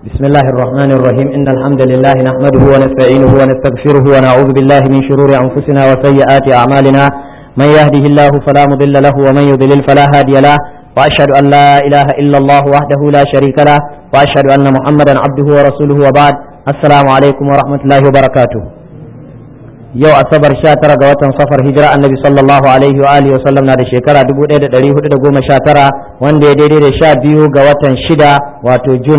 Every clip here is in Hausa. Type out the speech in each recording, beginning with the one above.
بسم الله الرحمن الرحيم إن الحمد لله نحمده ونستعينه ونستغفره ونعوذ بالله من شرور أنفسنا وسيئات أعمالنا من يهده الله فلا مضل له ومن يضلل فلا هادي له وأشهد أن لا إله إلا الله وحده لا شريك له وأشهد أن محمدا عبده ورسوله وبعد السلام عليكم ورحمة الله وبركاته yau asabar 19 ga watan safar hijira annabi sallallahu alaihi wa alihi wa sallam na da shekara 1419 wanda ya daidai da 12 ga watan 6 wato June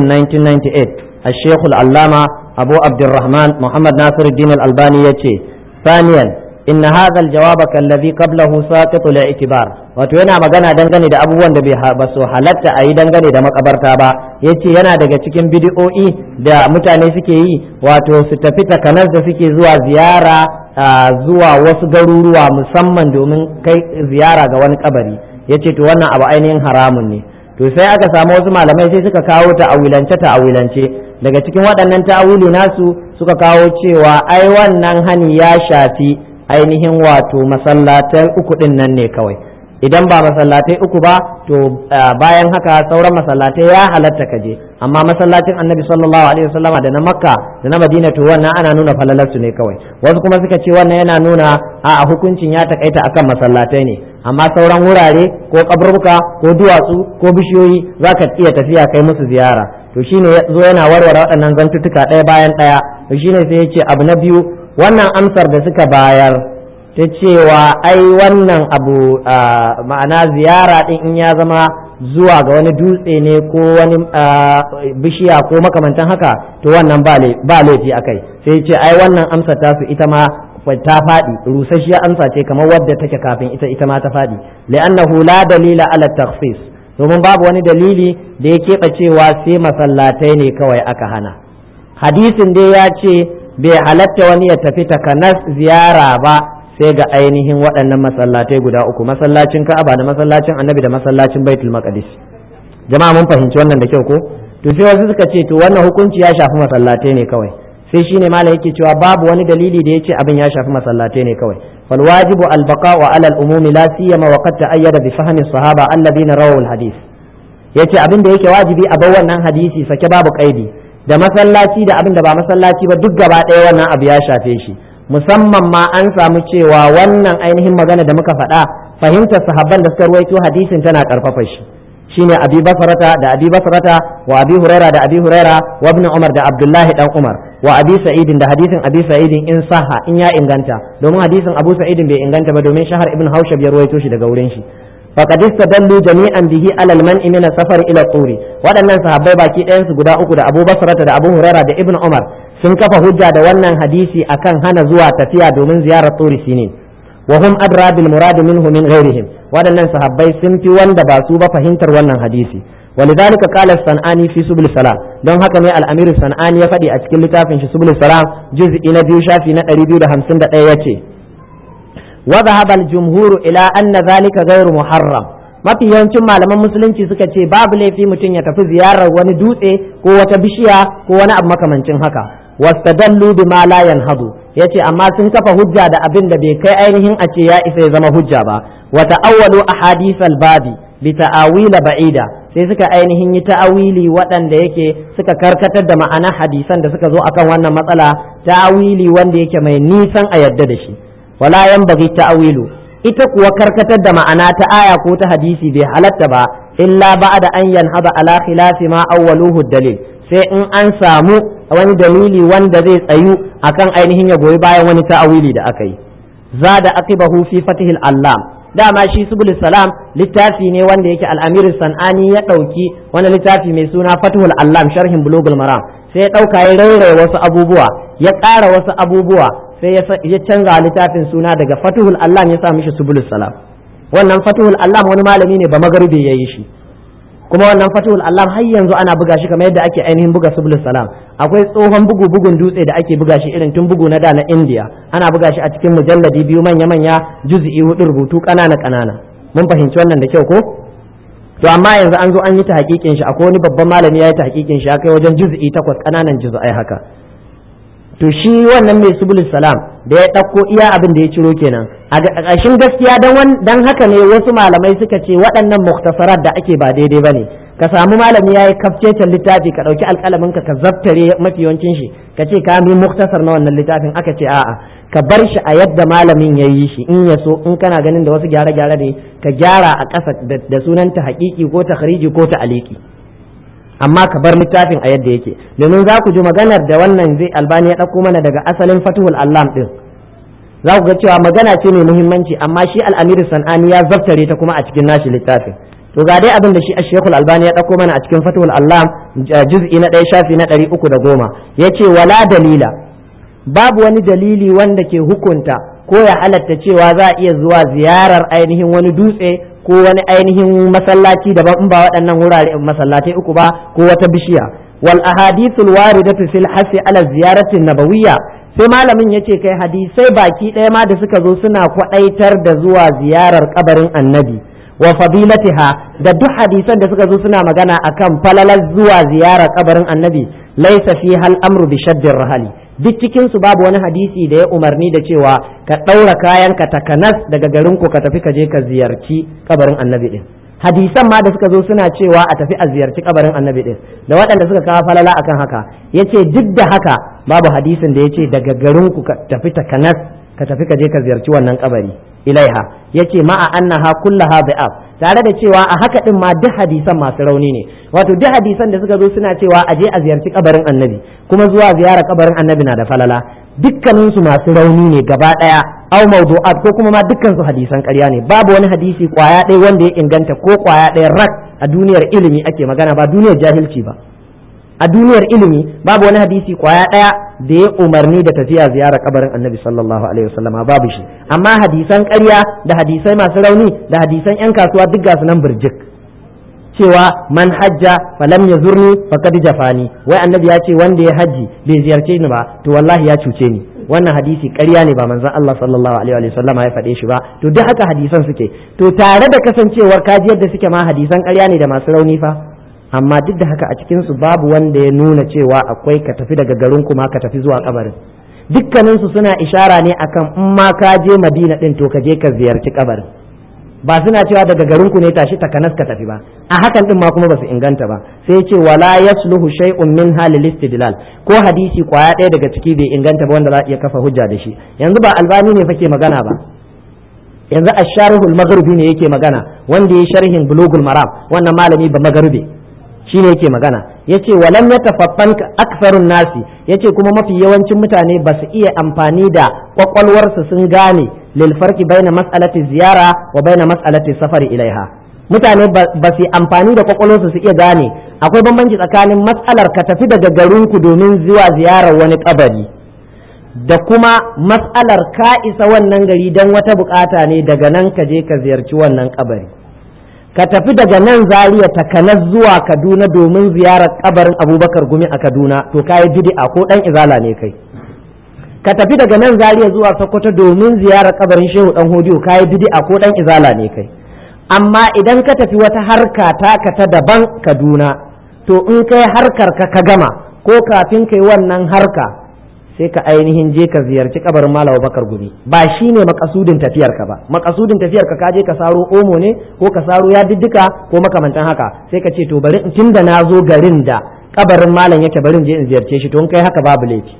1998 al-Sheikh al-Allama Abu Abdurrahman Muhammad Nasiruddin al-Albani yace thaniyan inna hadha al-jawab kalladhi qablahu saqit al-i'tibar wato yana magana dangane da abubuwan da ba su halatta a yi dangane da makabarta ba yace yana daga cikin bid'o'i da mutane suke yi wato su tafi takanas da suke zuwa ziyara zuwa wasu garuruwa musamman domin kai ziyara ga wani kabari yace to wannan abu ainihin haramun ne to sai aka samu wasu malamai sai suka kawo ta'awilance daga cikin waɗannan ta'awili nasu suka kawo cewa ai wannan hani ya shafi ainihin wato masallatai uku din nan ne kawai idan ba masallatai uku ba to bayan haka sauran masallatai ya halatta kaje amma masallacin annabi sallallahu alaihi wasallama da na makka da na madina to wannan ana nuna falalarsu ne kawai wasu kuma suka ce wannan yana nuna a hukuncin ya takaita akan masallatai ne amma sauran wurare ko kaburbuka ko duwatsu ko bishiyoyi zaka iya tafiya kai musu ziyara to shine zo yana warware waɗannan zantuttuka ɗaya bayan ɗaya to shine sai ya ce abu na biyu wannan amsar da suka bayar ta cewa ai wannan abu ma'ana ziyara din in ya zama zuwa ga wani dutse ne ko wani bishiya ko makamantan haka to wannan ba laifi akai sai ce ai wannan amsar ta su ita ma ta faɗi rusasshiyar amsa ce kamar wadda take kafin ita ma ta faɗi li'annahu la dalila ala takhsis domin babu wani dalili da ya keɓe cewa sai masallatai ne kawai aka hana hadisin dai ya ce bai halatta wani ya tafi takanas ziyara ba sai ga ainihin waɗannan masallatai guda uku masallacin Ka'aba da masallacin Annabi da masallacin Baitul Maqdis jama'a mun fahimci wannan da kyau ko to sai wasu suka ce to wannan hukunci ya shafi masallatai ne kawai sai shine malam yake cewa babu wani dalili da yace abin ya shafi masallatai ne kawai fal wajibu al baqa'u ala al umumi la siyama wa qad ta'ayyada bi fahmi sahaba alladhina rawu al hadith yace abin da yake wajibi a bar wannan hadisi sake babu kaidi da masallaci da abin da ba masallaci ba duk gaba ɗaya wannan abu ya shafe shi musamman ma an samu cewa wannan ainihin magana da muka faɗa fahimtar sahabban da suka ruwaito hadisin tana karfafa shi shine abi basrata da abi basrata wa abi huraira da abi huraira wa ibn umar da abdullahi dan umar wa abi sa'idin da hadisin abi sa'idin in saha in ya inganta domin hadisin abu sa'idin bai inganta ba domin shahar ibn haushab ya ruwaito shi daga wurin shi faqad istadallu jami'an bihi ala al-man'i min as-safar ila turi waɗannan sahabbai baki ɗayan su guda uku da abu basrata da abu huraira da ibn umar sun kafa hujja da wannan hadisi akan hana zuwa tafiya domin ziyarar turi sinin wa hum adra bil murad minhu min ghairihim waɗannan sahabbai sun fi wanda ba su ba fahimtar wannan hadisi ولذلك قال الصنعاني في سبل السلام don haka ne al-amir sanani ya faɗi a cikin littafin shi subul salam juz'i na 2 shafi na 251 yace wa dhahaba al-jumhur ila anna dhalika ghayr muharram mafi yawancin malaman musulunci suka ce babu laifi mutum ya tafi ziyarar wani dutse ko wata bishiya ko wani abu makamancin haka wastadallu bima la yanhadu yace amma sun kafa hujja da abin da bai kai ainihin a ce ya isa ya zama hujja ba wa ta'awwalu ahadith al-babi bi ta'awila ba'ida sai suka ainihin yi ta'awili waɗanda yake suka karkatar da ma'ana hadisan da suka zo akan wannan matsala ta'awili wanda yake mai nisan a yadda da shi wala yanbaghi ta'awilu ita kuwa karkatar da ma'ana ta aya ko ta hadisi bai halatta ba illa ba'da an yanhada ala khilafi ma awwaluhu dalil sai in an samu wani dalili wanda zai tsayu akan ainihin ya goyi bayan wani ta'awili da aka yi zada aqibahu fi fatihil allam dama shi subul salam littafi ne wanda yake al-amir sanani ya dauki wani littafi mai suna fatihul allam sharhin bulugul maram sai ya dauka ya rairaye wasu abubuwa ya ƙara wasu abubuwa sai ya canza littafin suna daga fatihul allam ya sa mishi subul salam wannan fatihul allam wani malami ne ba magharibi yayi shi kuma wannan fatihul allam har yanzu ana buga shi kamar yadda ake ainihin buga subul salam akwai tsohon bugun dutse da ake buga shi irin tun bugu na da na India ana buga shi a cikin mujalladi 2 manya juz'i 4 rubutu kanana mun fahimci wannan da kyau ko to amma yanzu an zo an yi ta hakikin shi akwai wani babban malami ya yi ta hakikin shi akai wajen juz'i 8 kananan juz'ai haka to shi wannan mai subul salam da ya ɗauko iya abin da ya ciro kenan a ƙarshen gaskiya dan haka ne wasu malamai suka ce waɗannan muktasarat da ake ba daidai bane ka samu malami yayi kafcecen littafi ka dauki alƙalamin ka zaftare mafi yawancin shi ka ce ka mi muktasar na wannan littafin, aka ce a'a ka bar shi a yadda malamin ya yi shi, in ya so in kana ganin da wasu gyare-gyare ne ka gyara a ƙasa da sunanta haƙiƙi ko takhriji ko ta'aliki, amma ka bar littafin a yadda yake. Domin za ku ji maganar da wannan zai Albani ya ɗauko mana daga asalin Fathul Allam din, za ku ga cewa magana ce mai muhimmanci, amma shi Al-Amir San'ani ya zaftare ta kuma a cikin nashi littafin. To ga dai abin da shi Sheikhul Albani ya ɗauko mana a cikin Fathul Allam juz'i na 1 shafi na 310, yace wala dalila, babu wani dalili wanda ke hukunta ko ya halatta cewa za a iya zuwa ziyarar ainihin wani dutse ko wani ainihin masallaci daban in ba waɗannan wurare masallatai uku ba ko wata bishiya. Wal ahadithul waridatu fil hasi ala ziyaratin nabawiyya, sai malamin yace kai hadisai baki ɗaya ma da suka zo suna kwaɗaitar da zuwa ziyarar kabarin annabi wa fadilatiha, da duk hadisan da suka zo suna magana akan falalar zuwa ziyarar kabarin annabi, laysa fi hal amru bi shaddir rahali, duk cikin su babu wani hadisi da ya umarni da cewa ka ɗaura kayan ka takanas daga garin ku ka tafi ka je ka ziyarci kabarin annabi din. Hadisan ma da suka zo suna cewa a tafi a ziyarci kabarin annabi din, da waɗanda suka kawo falala akan haka, yace duk da haka babu hadisin da yace daga garin ku ka tafi takanas ka tafi ka je ka ziyarci wannan kabari ilaiha, yace ma'a annaha kullaha bi'ab, tare da cewa a haka din ma duk hadisan masu rauni ne. Wato duk hadisan da suka zo suna cewa a je a ziyarci kabarin annabi kuma zuwa ziyara kabarin annabi na da falala, dukkanin su masu rauni ne gaba daya, au mawdu'at ko kuma ma dukkan su hadisan ƙarya ne. Babu wani hadisi kwaya ɗaya wanda ya inganta ko kwaya ɗaya rak a duniyar ilimi ake magana, ba duniyar jahilci ba. A duniyar ilimi babu wani hadisi kwaya ɗaya da ya umarni da tafiya ziyara kabarin annabi sallallahu alaihi wasallama, babu shi. Amma hadisan ƙarya da hadisai masu rauni da hadisan 'yan kasuwa duk gasu nan birjik, cewa man hajja falam yazurni faqad jafani, wai annabi ya ce wanda ya haji bai ziyarce ni ba to wallahi ya cuce ni. Wannan hadisi ƙarya ne, ba manzon Allah sallallahu alaihi wasallama ya faɗe shi ba. To duk haka hadisan suke, to tare da kasancewar kaji yadda suke ma hadisan ƙarya ne da masu rauni fa, amma duk da haka a cikin su babu wanda ya nuna cewa akwai ka tafi daga garin kuma ka tafi zuwa kabarin. Dukkanin su suna ishara ne akan in ma ka je Madina din to ka je ka ziyarci kabarin, ba suna cewa daga garin ku ne tashi takanas ka tafi ba. A hakan din ma kuma ba su inganta ba. Sai ce wala yasluhu shay'un min halil istidlal, ko hadisi kwaya ɗaya daga ciki bai inganta ba wanda za a iya kafa hujja da shi. Yanzu ba Albani ne fake magana ba, yanzu Ash-Sharihul Maghribi ne yake magana, wanda ya sharhin Bulughul Maram, wannan malami ba Maghribi shi ne yake magana. Yace walam yatafaffan aktharun nasi, yace kuma mafi yawancin mutane ba su iya amfani da kwakwalwarsu sun gane lil farqi baina mas'alati ziyara wa baina mas'alati safari ilaiha. Mutane ba su amfani da kwakwalwarsu su iya gane akwai bambanci tsakanin mas'alar ka tafi daga garinku domin zuwa ziyarar wani kabari da kuma mas'alar ka isa wannan gari dan wata bukata ne daga nan ka je ka ziyarci wannan kabari. Ka tafi daga nan Zaria takanas zuwa Kaduna domin ziyarar kabarin Abubakar Gumi a Kaduna, to kai bid'a ko dan izala ne kai. Ka tafi daga nan Zaria zuwa Sokoto domin ziyarar kabarin Shehu Dan Hodiyo, kai bid'a ko dan izala ne kai. Amma idan ka tafi wata harka taka ta daban Kaduna, to in kai harkar ka gama ko kafin kai wannan harka sai ka ainihin je ka ziyarci kabarin Malam Bakar Gumi, ba shine makasudin tafiyar ka ba. Makasudin tafiyar ka je ka saro omo ne ko ka saro ya diddika ko makamantan haka, sai ka ce to bari tunda na zo garin da kabarin malam yake bari je in ziyarce shi, to in kai haka babu laifi.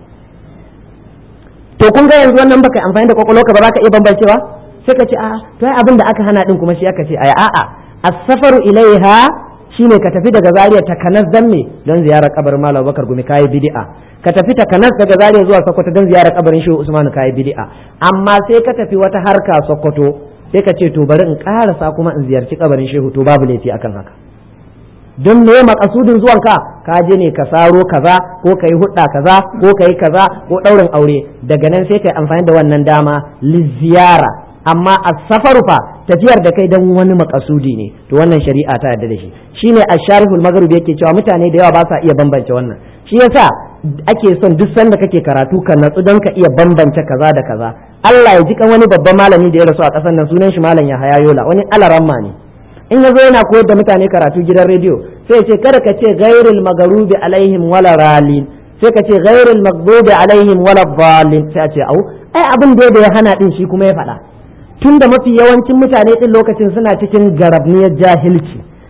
To kun ga yanzu wannan baka amfani da kwakwalwarka ba za ka iya bambancewa, sai ka ce a to ai abin da aka hana din kuma shi aka ce a'a as-safaru ilaiha shine ka tafi daga Zaria takanas dan me don ziyarar kabarin Malam Bakar Gumi, kai bid'a. Ka tafi takanas daga Zaria zuwa Sokoto don ziyarar kabarin Shehu Usman, kai bid'a. Amma sai ka tafi wata harka Sokoto sai ka ce to bari in karasa kuma in ziyarci kabarin Shehu, to babu laifi akan haka. Don me makasudin zuwan ka je ne ka saro kaza ko kai hudda kaza ko kai kaza ko daurin aure, daga nan sai kai amfani da wannan dama li ziyara. Amma as-safaru fa tafiyar da kai dan wani makasudi ne, to wannan shari'a ta yarda da shi. Shine Ash-Sharihul Maghribi yake cewa mutane da yawa ba sa iya bambance wannan. Shi yasa ake son duk sanda kake karatu ka natsu don ka iya bambance kaza da kaza. Allah ya ji kan wani babban malami da ya rasu a ƙasar nan, sunan shi Malam Yahaya Yola, wani alaramma ne. In yazo yana koyar da mutane karatu gidan rediyo sai ya ce kada ka ce ghairil maghrubi alaihim wala ralin, sai ka ce ghairil maghdubi alaihim wala dhalin, sai a ce au ai abin da ya hana din shi kuma ya faɗa. Tunda mafi yawancin mutane din lokacin suna cikin garabniyar jahilci,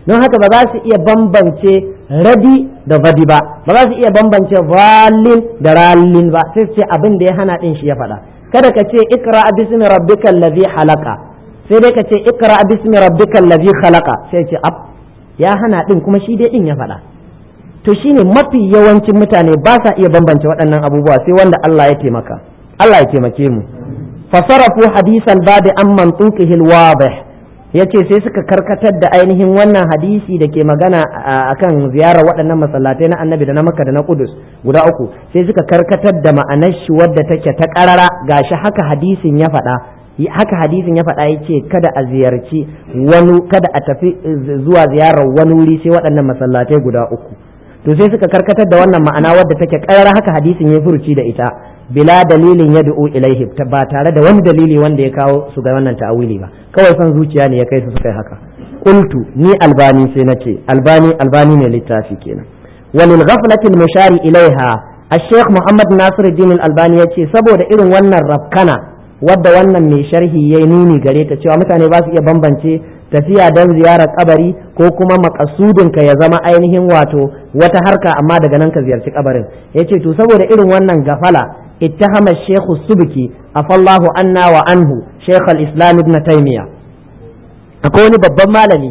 don haka ba za su iya bambance radi da vadi ba za su iya bambance valin da rallin ba, sai ce abin da ya hana din shi ya faɗa. kada ka ce ikra bismi rabbikal ladhi khalaqa, sai dai ka ce ikra bismi rabbikal ladhi khalaqa, sai ce ya hana din kuma shi dai din ya faɗa. to shine mafi yawancin mutane ba sa iya bambance waɗannan abubuwa sai wanda Allah ya taimaka. Allah ya taimake mu. fasarafu hadisan babi an mantuqihi alwadih, yace sai suka karkatar da ainihin wannan hadisi da ke magana akan ziyarar waɗannan masallatai na Annabi da na Makka da na Qudus guda uku, sai suka karkatar da ma'anar shi wadda take ta karara gashi haka hadisin ya faɗa. Yace kada a ziyarci wani, kada a tafi zuwa ziyarar wani wuri sai waɗannan masallatai guda uku. to sai suka karkatar da wannan ma'ana wadda take karara haka hadisin ya furuci da ita bila dalilin yad'u ilaihi, ba tare da wani dalili wanda ya kawo su ga wannan ta'awili ba, kawai son zuciya ne ya kai su suka yi haka. qultu ni albani sai nace albani ne littafi kenan. walil ghaflati al-mushari ilaiha al-sheikh Muhammad Nasiruddin al-Albani yace saboda irin wannan rafkana wadda wannan mai sharhi yayi nuni gare ta cewa mutane ba su iya bambance tafiya don ziyarar kabari ko kuma makasudin ka ya zama ainihin wato wata harka amma daga nan ka ziyarci kabarin. yace to saboda irin wannan gafala ittahama Sheikh Subki afallahu anna wa anhu Sheikh al-Islam Ibn Taymiyyah. akwai wani babban malami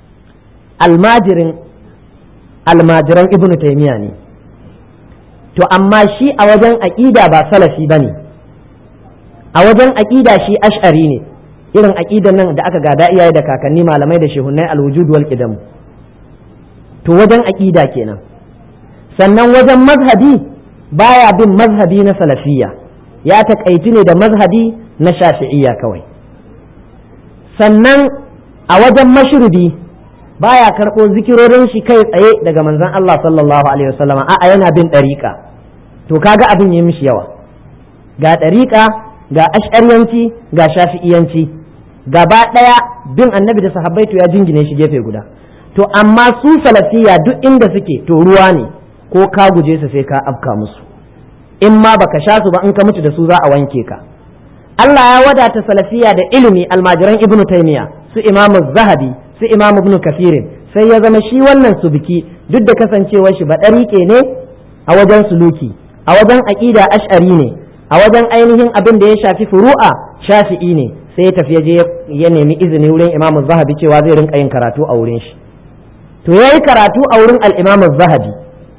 almajiran Ibn Taymiyyah ne, to amma shi a wajen aqida ba salafi bane, a wajen aqida shi ash'ari ne, irin aqidan nan da aka gada iyaye da kakanni malamai da shehunnai al-wujud wal qidam. to wajen aqida kenan. sannan wajen mazhabi baya bin mazhabi na salafiyya, ya takaitu ne da mazhabi na shafi'iyya kawai. sannan a wajen mashrubi baya karɓo zikirorin shi kai tsaye daga manzon Allah sallallahu alaihi wasallam, a'a yana bin ɗariƙa. to kaga abin yi mishi yawa, ga ɗariƙa ga ash'ariyanci ga shafi'iyanci, gaba ɗaya bin annabi da sahabbai to ya jingine shi gefe guda. to amma su salafiyya duk inda suke to ruwa ne, ko ka guje su sai ka afka musu, in ma baka sha su ba in ka mutu da su za a wanke ka. Allah ya wadata salafiyya da ilimi, almajiran Ibn Taymiyyah su Imam Zahabi su Imam Ibn Kathir, sai ya zama shi wannan subki duk da kasancewar shi ba ɗariƙe ne a wajen suluki, a wajen aqida ash'ari ne, a wajen ainihin abin da ya shafi furu'a shafi'i ne, sai ya tafi je ya nemi izini wurin Imam Zahabi cewa zai rinka yin karatu a wurin shi. to yayi karatu a wurin al-Imam Zahabi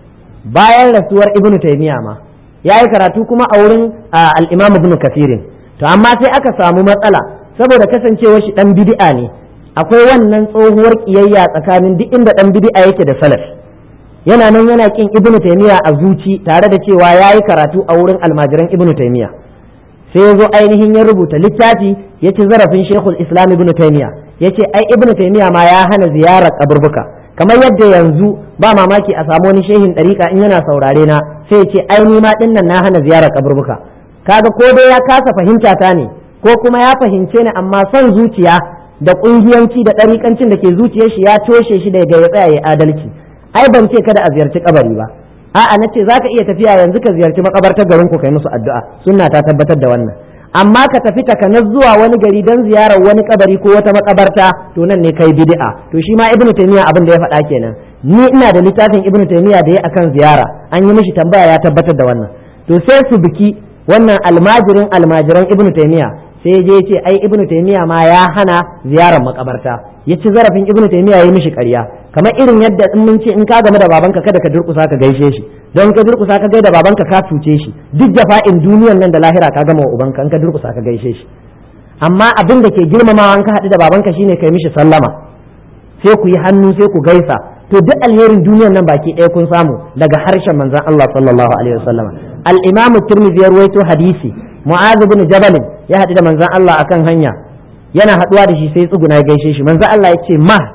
bayan rasuwar Ibn Taymiyyah ma yayi karatu kuma a wurin al-Imam Ibn Kathir. to amma sai aka samu matsala saboda kasancewar shi dan bid'a ne, akwai wannan tsohuwar kiyayya tsakanin duk inda dan bid'a yake da salaf. yana nan yana kin Ibn Taymiyyah a zuci tare da cewa yayi karatu a wurin almajiran Ibn Taymiyyah. sai ya zo ainihin ya rubuta littafi ya ci zarafin Sheikhul Islam Ibn Taymiyyah, ya ce ai Ibn Taymiyyah ma ya hana ziyarar kaburbuka, kamar yadda yanzu ba mamaki a samu wani shehin ɗariƙa in yana saurare na sai ya ce ai ni ma ɗin nan na hana ziyarar kaburbuka. kaga ko dai ya kasa fahimta ta ne ko kuma ya fahimce ni amma son zuciya da ƙungiyanci da ɗariƙancin da ke zuciyar shi ya toshe shi daga ya tsaya ya adalci. ai ban ce kada a ziyarci kabari ba, a'a na ce zaka iya tafiya yanzu ka ziyarci makabartar garin ku kai musu addu'a, sunna ta tabbatar da wannan. amma ka tafi takanas zuwa wani gari don ziyarar wani kabari ko wata makabarta to nan ne kai bid'a. to shi ma Ibn Taymiyyah abin da ya faɗa kenan. ni ina da littafin Ibn Taymiyyah da ya akan ziyara, an yi mishi tambaya ya tabbatar da wannan. to sai su biki wannan almajiran Ibn Taymiyyah sai je ya ce ai Ibn Taymiyyah ma ya hana ziyarar makabarta, ya ci zarafin Ibn Taymiyyah ya mishi ƙarya. kamar irin yadda in mun ce in ka game da babanka kada ka durƙusa ka gaishe shi, don ka durƙusa ka gaida babanka ka cuce shi, duk jafa'in duniyan nan da lahira ka gama wa ubanka in ka durƙusa ka gaishe shi. amma abin da ke girmamawa in ka haɗu da babanka shine kai mishi sallama, sai ku yi hannu sai ku gaisa. to duk alherin duniyan nan baki ɗaya kun samu daga harshen manzon Allah sallallahu alaihi wasallam. al-Imam Tirmidhi ya rawaito hadisi, Mu'adh ibn Jabal ya haɗu da manzon Allah akan hanya, yana haɗuwa da shi sai tsuguna ya gaishe shi. manzon Allah ya ce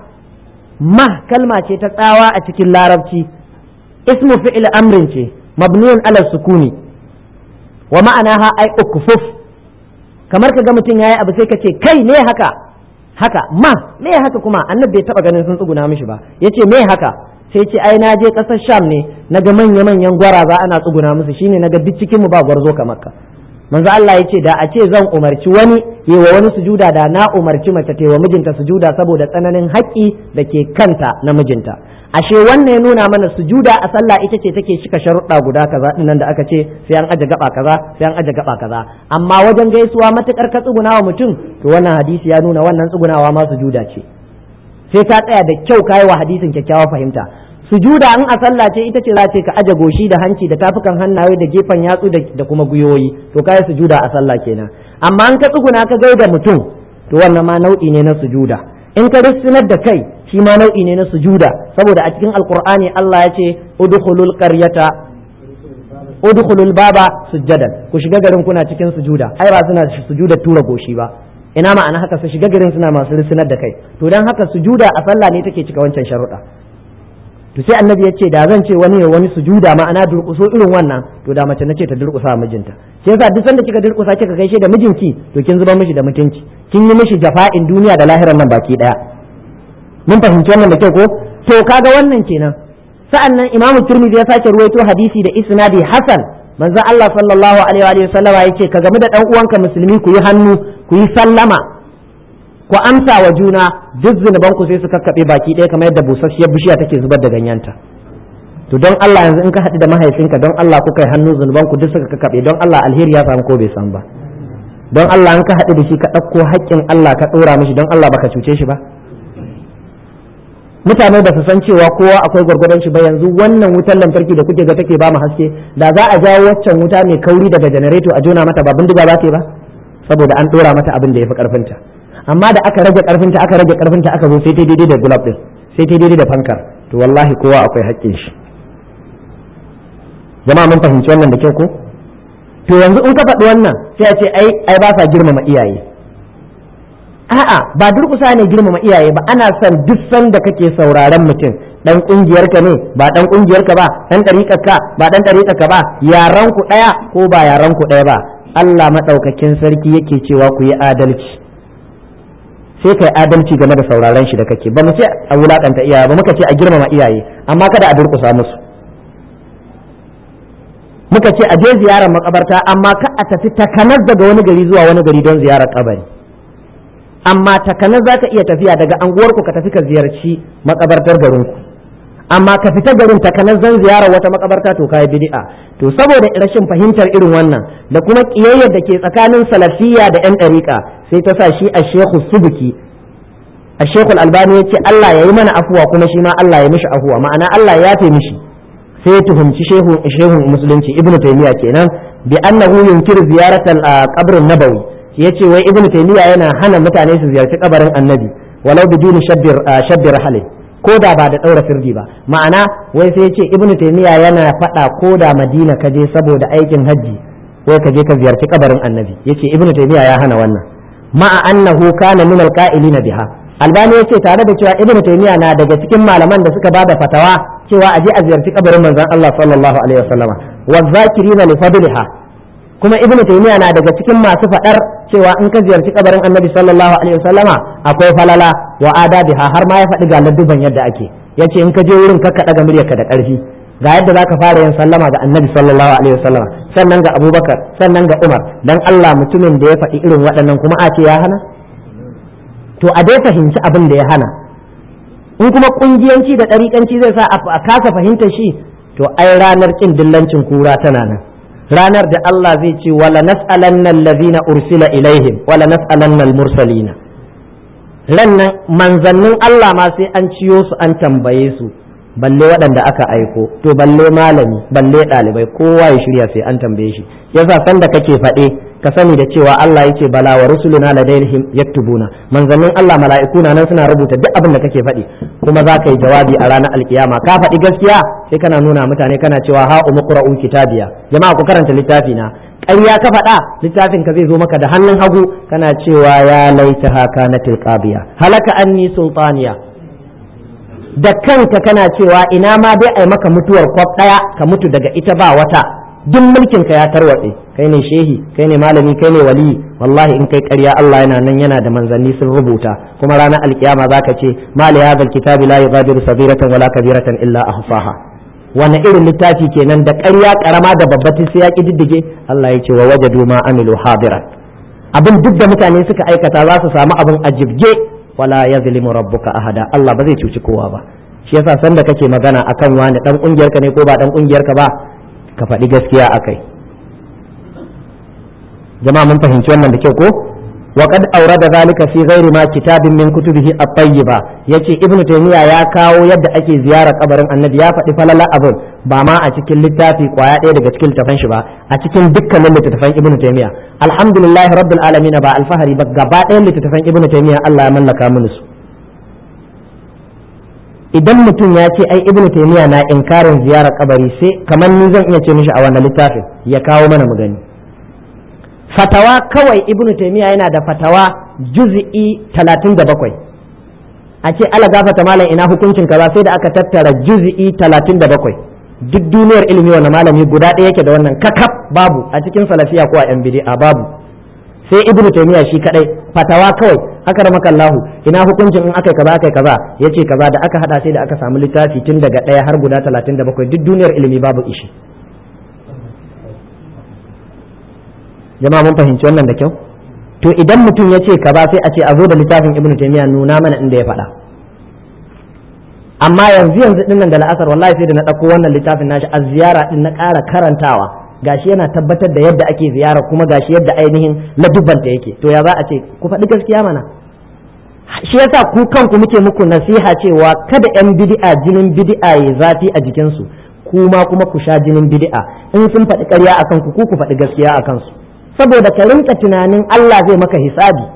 ma kalma ce ta tsawa a cikin larabci, ismu fi'il amrin ce mabniyun ala sukuni wa ma'anaha ay ukfuf. kamar ka ga mutum yayi abu sai ka ce kai ne haka me haka kuma annabi bai taba ganin sun tsuguna mishi ba, yace me haka sai ce ai na je kasar Sham ne naga manyan gwaraza ana tsuguna musu, shine naga duk cikin mu ba gwarzo kamar ka. manzo Allah yace da a ce zan umarci wani yi wa wani sujuda da na umarci mace ta wa mijinta sujuda saboda tsananin haƙƙi da ke kanta na mijinta. Ashe wannan ya nuna mana sujuda a sallah ita ce take cika sharuɗa guda kaza dinnan da aka ce sai an aje gaba kaza sai an aje gaba kaza, amma wajen gaisuwa matukar ka tsuguna wa mutum to wannan hadisi ya nuna wannan tsugunawa ma sujuda ce. Sai ka tsaya da kyau kai wa hadisin kyakkyawa fahimta. Sujuda in a sallah ce ita ce za ce ka aje goshi da hanci da tafukan hannaye da gefen yatsu da kuma guyoyi, to kai sujuda a sallah kenan. Amma in ka tsuguna ka gaida mutum to wannan ma nau'i ne na sujuda. In ka rusunar da kai shi ma nau'i ne na sujuda, saboda a cikin alqur'ani Allah ya ce udkhulul baba sujjadan, ku shiga garin kuna cikin sujuda. Ai ba suna sujuda tura goshi ba, ina ma'ana haka su shiga garin suna masu rusunar da kai. To dan haka sujuda a sallah ne take cika wancan sharuɗa. To sai annabi ya ce da zan ce wani sujuda ma'ana durƙuso irin wannan, to da mace nace ta durƙusa mijinta. Sai yasa duk sanda kika durƙusa kika gaishe da mijinki to kin zuba mishi da mutunci, kin yi mishi jafa'in duniya da lahirar nan baki daya. Mun fahimci wannan da kyau ko? To kaga wannan kenan. Sa'annan Imam Tirmidhi ya sake ruwaito hadisi da isnadi hasan, manzo Allah sallallahu alaihi wa sallama yace ka game da dan uwanka musulmi ku yi hannu ku yi sallama ku amsa wa juna, duk zunubanku sai su kakkaɓe baki ɗaya kamar yadda busasshiyar bishiya take zubar da ganyenta. To don Allah yanzu in ka haɗu da mahaifinka don Allah kuka yi hannu zunubanku duk suka kakkaɓe, don Allah alheri ya samu ko bai san ba. Don Allah in ka haɗu da shi ka ɗauko haƙƙin Allah ka ɗora mishi, don Allah baka cuce shi ba. Mutane ba su san cewa kowa akwai gwargwadon shi ba. Yanzu wannan wutar lantarki da kuke ga take ba mu haske, da za a jawo waccan wuta mai kauri daga janareto a jona mata ba bindiga ba ce ba, saboda an ɗora mata abin da ya fi ƙarfinta. Amma da aka rage karfinta aka zo sai ta daidai da gulab din, sai ta daidai da fankar, to wallahi kowa akwai haƙƙin shi. Jama'a mun fahimci wannan da kyau ko? To yanzu in ka faɗi wannan sai a ce ai ba sa girmama iyaye. A'a, ba durƙusa ne girmama iyaye ba, ana son duk sanda kake sauraron mutum, dan kungiyarka ne ba dan kungiyarka ba, dan ɗariƙarka ba dan ɗariƙarka ba, yaran ku ɗaya ko ba yaran ku ɗaya ba, Allah madaukakin sarki yake cewa ku yi adalci. Sai kai adalci game da sauraron shi da kake. Ba mu ce a wulakanta iyaye ba, muka ce a girmama iyaye, amma kada a durƙusa musu. Muka ce a je ziyarar makabarta, amma ka a tafi takanar daga wani gari zuwa wani gari don ziyarar kabari. Amma takanar za ka iya tafiya daga anguwarku ka tafi ka ziyarci makabartar garinku, amma ka fita garin takanar zan ziyarar wata makabarta to kai bid'a. To saboda rashin fahimtar irin wannan da kuma kiyayyar da ke tsakanin salafiyya da yan ɗariƙa, sai ta sa shi a Sheikhu Subki, a Sheikhu Albani ya ce Allah ya yi mana afuwa kuma shi ma Allah ya mishi afuwa, ma'ana Allah ya yafe mishi. Sai ya tuhumci Shehun Musulunci Ibn Taymiyyah kenan bi annahu yunkiru ziyaratal qabrin nabawi, yace wai Ibn Taymiyyah yana hana mutane su ziyarci kabarin Annabi walau biduni shabbir halin, ko da ba da daura firdi ba. Ma'ana wai sai yace Ibn Taymiyyah yana faɗa ko da Madina ka je saboda aikin hajji wai ka je ka ziyarci kabarin Annabi, yace Ibn Taymiyyah ya hana wannan. Ma'a annahu kana min alqa'ilina biha. Albani yace tare da cewa Ibn Taymiyyah na daga cikin malaman da suka bada fatawa cewa aje a ziyarci kabarin manzon Allah sallallahu alaihi wasallama wa zakirina li fadliha. Kuma Ibn Taymiyyah na daga cikin masu fadar cewa in ka ziyarci kabarin Annabi sallallahu alaihi wasallama akwai falala wa adabiha, har ma ya faɗi ga ladduban yadda ake. Yace in ka je wurin ka daga muryarka da ƙarfi, ga yadda zaka fara yin sallama ga Annabi sallallahu alaihi wasallama, sannan ga Abubakar, sannan ga Umar. Dan Allah mutumin da ya faɗi irin waɗannan kuma a ce ya hana? To a dai fahimci abin da ya hana. In kuma kungiyanci da ɗariƙanci zai sa a kasa fahimtar shi, to ai ranar kin dillancin kura tana nan. Ranar da Allah zai ce wala nas'alanna allazina ursila ilaihim wala nas'alanna al-mursalina. Rannan manzannin Allah ma sai an ciyo su an tambaye su, balle waɗanda aka aiko, to balle malami, balle ɗalibai, kowa ya shirya sai an tambaye shi. Yasa sanda kake faɗe ka sani da cewa Allah yake bala wa rusuluna ladaihim yaktubuna, manzannin Allah mala'ikuna nan suna rubuta duk abin da kake faɗi, kuma za ka yi jawabi a ranar alkiyama. Ka faɗi gaskiya sai kana nuna mutane kana cewa ha umqra'u kitabiya, jama'a ku karanta littafi na. Ƙarya ka faɗa, littafin ka zai zo maka da hannun hagu kana cewa ya laitaha kanatil qabiya halaka anni sultaniya. Da kanka kana cewa ina ma dai ai maka mutuwar kwaf ɗaya ka mutu daga ita ba wata, duk mulkin ka ya tarwatse. Kai ne shehi, kai ne malami, kai ne wali. Wallahi in kai ƙarya Allah yana nan, yana da manzanni sun rubuta, kuma ranar alkiyama zaka ce ma li hadha alkitabi la yughadiru saghiratan wala kabiratan illa ahsaha. wani irin littafi kenan da ƙarya karama da babbatin sai ya kididdige Allah ya ce wa wajadu ma amilu hadiran abin duk da mutane suka aikata za su samu abin a jibge wala yazlimu rabbuka ahada Allah ba zai cuci kowa ba shi yasa sanda kake magana akan wani dan kungiyar ka ne ko ba dan kungiyar ka ba ka faɗi gaskiya akai jama'a mun fahimci wannan da kyau ko وقد أورد ذلك في غير ما كتاب من كتبه الطيبة يجي ابن تيمية يا كاو يبدأ أكي زيارة قبر النبي يا فتي فلا لا أبن بما أتكل للتافي قوايا إيه دقا تكل تفنش با أتكل دكا اللي تتفن ابن تيمية الحمد لله رب العالمين با الفهري بقى اللي تتفن ابن تيمية الله من لك منس idan mutum ya ce ai ibnu taymiya na inkarin ziyarar kabari sai kamar ni zan iya ce mishi a wannan littafin ya kawo mana mu gani fatawa kawai ibnu taymiya yana da fatawa juz'i 37 a ce ala gafata malam ina hukuncin kaza sai da aka tattara juz'i 37 duk duniyar ilimi wannan malami guda ɗaya yake da wannan kakaf babu a cikin salafiya ko a yan bid'a babu sai ibnu taymiya shi kadai fatawa kawai akramaka Allah ina hukuncin in akai kaza yace kaza da aka hada sai da aka samu littafi tun daga ɗaya har guda 37 duk duniyar ilimi babu ishi jama'a mun fahimci wannan da kyau to idan mutum ya ce kaza sai a ce a zo da littafin ibnu taymiya nuna mana inda ya faɗa amma yanzu dinnan da la'asar wallahi sai da na ɗauko wannan littafin nashi a ziyara din na ƙara karantawa gashi yana tabbatar da yadda ake ziyara kuma gashi yadda ainihin ladubanta yake to ya za a ce ku faɗi gaskiya mana shi yasa ku kanku muke muku nasiha cewa kada yan bid'a jinin bid'a ya zafi a jikinsu kuma ku sha jinin bid'a in sun faɗi ƙarya akan ku ku faɗi gaskiya akan su saboda ka rinka tunanin Allah zai maka hisabi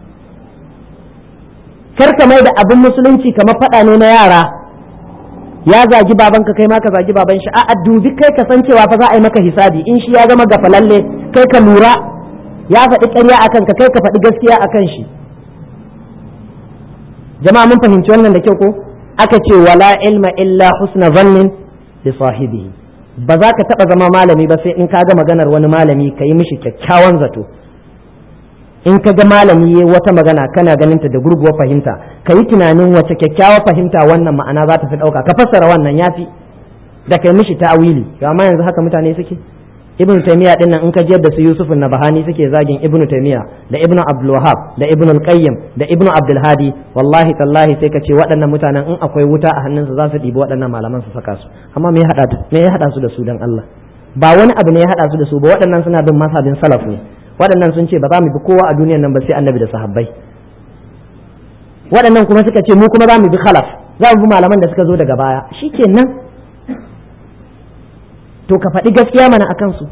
kar ka mai da abin musulunci kamar faɗa ne na yara ya zagi babanka kai ma ka zagi baban shi a'a dubi kai ka san cewa fa za a yi maka hisabi in shi ya zama gafalalle kai ka lura ya faɗi ƙarya akan ka kai ka faɗi gaskiya akan shi jama'a mun fahimci wannan da kyau ko aka ce wala ilma illa husna zannin li sahibihi ba za ka taɓa zama malami ba sai in ka ga maganar wani malami ka yi mishi kyakkyawan zato in ka ga malami ya wata magana kana ganin ta da gurguwar fahimta ka yi tunanin wace kyakkyawar fahimta wannan ma'ana za ta fi ɗauka ka fassara wannan yafi da kai mishi ta'awili amma yanzu haka mutane suke ibnu taymiya din nan in ka ji yadda su yusuf an-nabahani suke zagin ibnu taymiya da ibnu abdul wahhab da ibnu al-qayyim da ibnu abdul hadi wallahi tallahi sai ka ce waɗannan mutanen in akwai wuta a hannunsu za su ɗibi waɗannan malaman su saka su amma me ya hada su da su dan Allah ba wani abu ne ya hada su da su ba waɗannan suna bin mazhabin salaf ne waɗannan sun ce ba za mu bi kowa a duniyar nan ba sai annabi da sahabbai waɗannan kuma suka ce mu kuma za mu bi khalaf za mu bi malaman da suka zo daga baya shikenan to ka faɗi gaskiya mana a kansu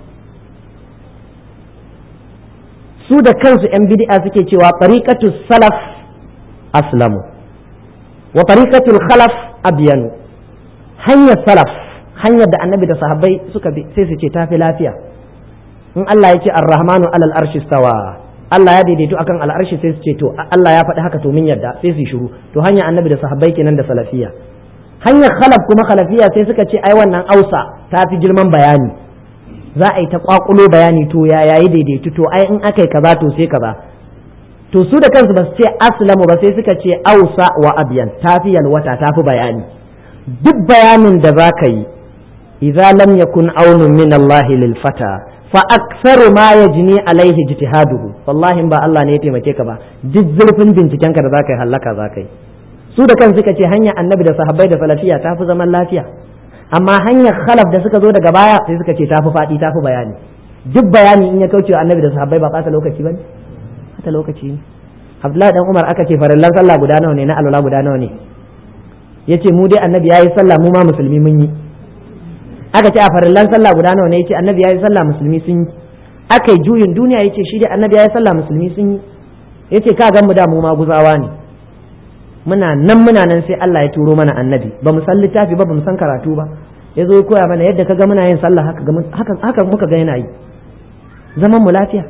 su da kansu yan bid'a suke cewa tariqatu salaf aslamu wa tariqatul khalaf abyanu hanyar salaf hanyar da annabi da sahabbai suka bi sai su ce tafi lafiya in Allah ya ce ar-rahmanu alal arshi stawa Allah ya daidaito akan al'arshi sai su ce to Allah ya faɗi haka to min yadda sai su shiru to hanyar annabi da sahabbai kenan da salafiya hanyar khalaf kuma khalafiya sai suka ce ai wannan ausa ta fi girman bayani za a yi ta kwakulo bayani to ya yayi daidaitu to ai in aka yi kaza to sai kaza to su da kansu ba su ce aslamu ba sai suka ce ausa wa abyan ta fi yalwata ta fi bayani duk bayanin da za ka yi idza lam yakun aunun min Allah lil fata fa aktharu ma yajni alaihi ijtihaduhu wallahi ba Allah ne ya taimake ka ba duk zurfin binciken ka da za ka yi halaka za ka yi su da kan suka ce hanyar annabi da sahabbai da salafiya ta fi zaman lafiya amma hanyar khalaf da suka zo daga baya sai suka ce ta fi faɗi ta fi bayani duk bayani in ya kauce annabi da sahabbai ba ɓata lokaci ba ne ɓata lokaci ne Abdullahi dan Umar aka ce farillan sallah guda nawa ne na alwala guda nawa ne yace mu dai annabi yayi sallah mu ma musulmi mun yi aka ce a farillan sallah guda nawa ne yace annabi yayi sallah musulmi sun yi aka yi juyin duniya yace shi dai annabi yayi sallah musulmi sun yi yace ka ga mu da mu ma guzawa ne muna nan sai Allah ya turo mana annabi ba mu san littafi ba mu san karatu ba ya zo ya koya mana yadda kaga muna yin sallah haka muka ga yana yi zaman mu lafiya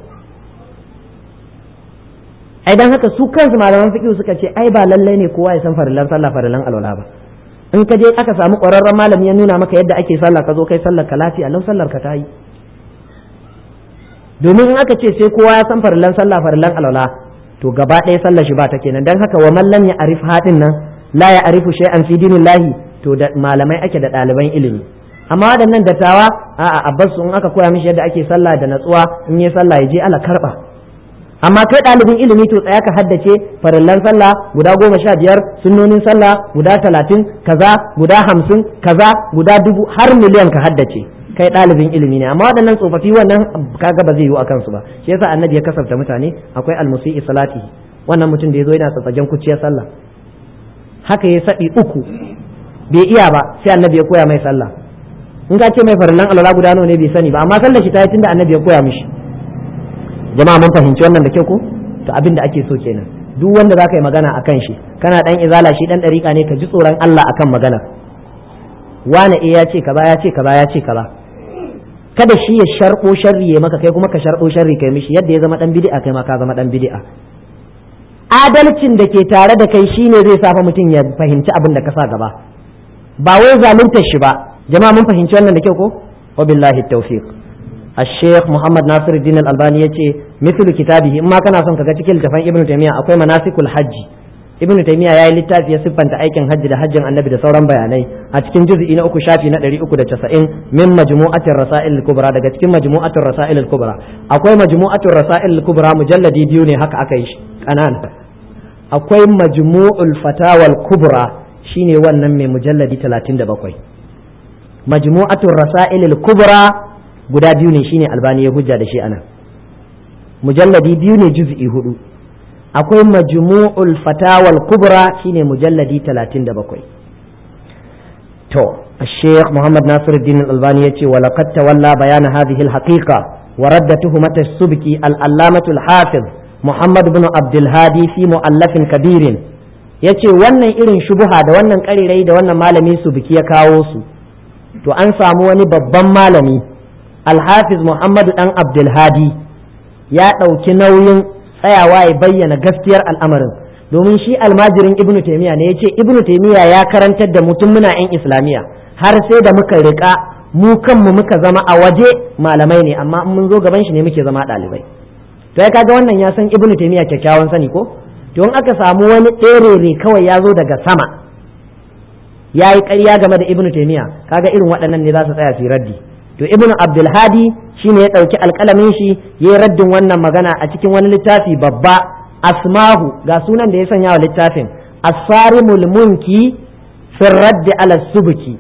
ai dan haka su kansu malaman fiqh suka ce ai ba lallai ne kowa ya san farillan sallah farillan alwala ba in ka je aka samu ƙwararren malami ya nuna maka yadda ake sallah ka zo kai sallar ka lafiya lau sallar ka ta yi domin in aka ce sai kowa ya san farillan sallah farillan alwala to gaba ɗaya sallar shi ba ta kenan dan haka wa man lam ya'rif hadin nan la ya'rifu shay'an fi dinillahi to da malamai ake da ɗaliban ilimi amma waɗannan dattawa a abbas in aka koya mishi yadda ake sallah da natsuwa in yi sallah ya je ala karba. Amma kai ɗalibin ilimi to tsaya ka haddace farillan sallah guda 15, sunnonin sallah guda 30, kaza guda 50, kaza guda 1000 har miliyan ka haddace. Kai ɗalibin ilimi ne, amma waɗannan tsofaffi wannan kaga ba zai yiwu a kansu ba. Shi yasa annabi ya kasafta mutane, akwai almusi'i salati, wannan mutum da ya zo yana tsatsagen kuciyar sallah haka ya saɗi 3 bai iya ba, sai annabi ya koya mai sallah. In ka ce mai farillan alwala guda nawa ne bai sani ba, amma sallar shi ta yi tunda annabi ya koya mishi. Jama'a mun fahimci wannan da kyau ko? To abin da ake so kenan, duk wanda za ka yi magana akan shi, kana dan izala shi dan dariƙa ne, ka ji tsoron Allah akan magana. Wane ya ce kaza ya ce kaza ya ce kaza, kada shi ya sharɓo sharri ya maka, kai kuma ka sharɓo sharri kai mishi. Yadda ya zama dan bid'a kai ma ka zama dan bid'a. Adalcin da ke tare da kai shine zai sa fa mutum ya fahimci abin da ka sa gaba, ba wai zaluntar shi ba. Jama'a mun fahimci wannan da kyau ko? Wa billahi tawfiq. الشيخ محمد ناصر الدين الألباني يجي مثل كتابه إما كان أصلا كتكل تفهم ابن تيمية أقوى مناسك الحج. ابن تيمية يا لتاف يسبن تأيكن حج لحج النبي ده صورا بياني أتكن جزء إن أكو شافي نقدر أكو ده تسعين من مجموعة الرسائل الكبرى ده تكن مجموعة الرسائل الكبرى. أقوى مجموعة الرسائل الكبرى مجلد ديوني هك أكيش أنان. أقوى مجموع الفتاوى الكبرى شيني ونمي مجلد 37. مجموعة الرسائل الكبرى guda 2 ne, shine Albani ya hujja da shi ana. Mujalladi 2 ne, juz'i 4. Akwai majmu'ul fatawal kubra shine mujalladi 37. To الشيخ محمد ناصر الدين الألباني يتي ولقد تولى بيان هذه الحقيقة ورد تهمة السبكي العلامة الحافظ محمد بن عبد الهادي في مؤلف كبير. yace wannan irin shubuha da wannan karirai da wannan malami subki ya kawo su, to an samu wani babban malami Alhafiz Muhammadu ɗan Abdulhadi ya ɗauki nauyin tsayawa ya bayyana gaskiyar al'amarin, domin shi almajirin Ibn Taymiyyah ne. Ya ce Ibn Taymiyyah ya karantar da mutum muna 'yan Islamiyya har sai da muka riƙa mu kanmu muka zama a waje malamai ne, amma in mun zo gaban shi ne muke zama ɗalibai. To ya kaga wannan ya san Ibn Taymiyyah kyakkyawan sani ko? To in aka samu wani ɗerere kawai ya zo daga sama ya yi ƙarya game da Ibn Taymiyyah, kaga irin waɗannan ne za su tsaya su yi raddi. To Ibn Abdulhadi shi ne ya ɗauki alƙalamin shi ya yi raddin wannan magana a cikin wani littafi babba, Asmahu, ga sunan da ya sanya wa littafin, As-Sarimul Munki fi raddi ala subki,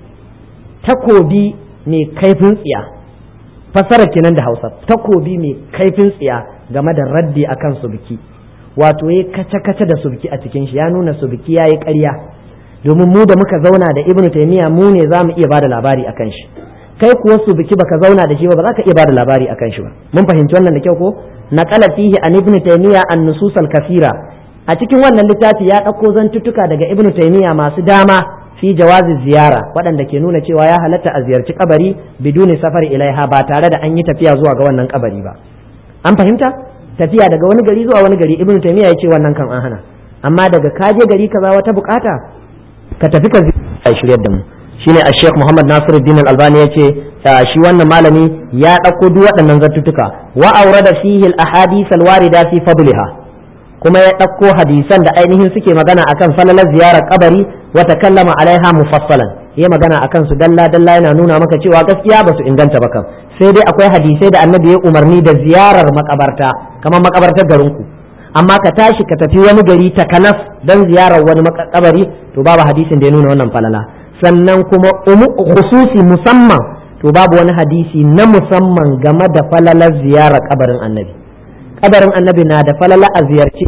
takobi mai kaifin tsiya. Fasara kenan da Hausa, takobi mai kaifin tsiya game da raddi akan subki. Wato ya kace-kace da subki a cikin shi, ya nuna subki ya yi ƙarya, domin mu da muka zauna da Ibn Taymiyyah mu ne za mu iya ba da labari akan shi. Kai kuwa su biki baka zauna da shi ba za ka iya bada labari akan shi ba. Mun fahimci wannan da kyau ko? Naqala fihi an Ibn Taymiyyah an-nusus al-kathira. A cikin wannan littafi ya dauko zantuttuka daga Ibn Taymiyyah masu dama fi jawazi ziyara, waɗanda ke nuna cewa ya halatta a ziyarci kabari biduni safari ilaiha, ba tare da an yi tafiya zuwa ga wannan kabari ba. An fahimta? Tafiya daga wani gari zuwa wani gari Ibn Taymiyyah ya ce wannan kan an hana, amma daga kaje gari kaza wata bukata ka tafi ka ziyarci shiryar da mu. Shine a Sheikh Muhammad Nasiruddin Al-Albani yace shi wannan malami ya dauko duk waɗannan zattutuka, wa awrada fihi al-ahadith al-warida fi fadliha, kuma ya dauko hadisan da ainihin suke magana akan falalar ziyarar kabari wa takallama alaiha mufassalan, ya magana akan su dalla dalla, yana nuna maka cewa gaskiya ba su inganta ba kan, sai dai akwai hadisai da annabi ya umarni da ziyarar makabarta kamar makabartar garinku, amma ka tashi ka tafi wani gari ta kanas dan ziyarar wani makabari, to babu hadisin da ya nuna wannan falala. Sannan kuma khususi musamman, to babu wani hadisi na musamman game da falalar ziyarar kabarin annabi. Kabarin annabi na da falala a ziyarci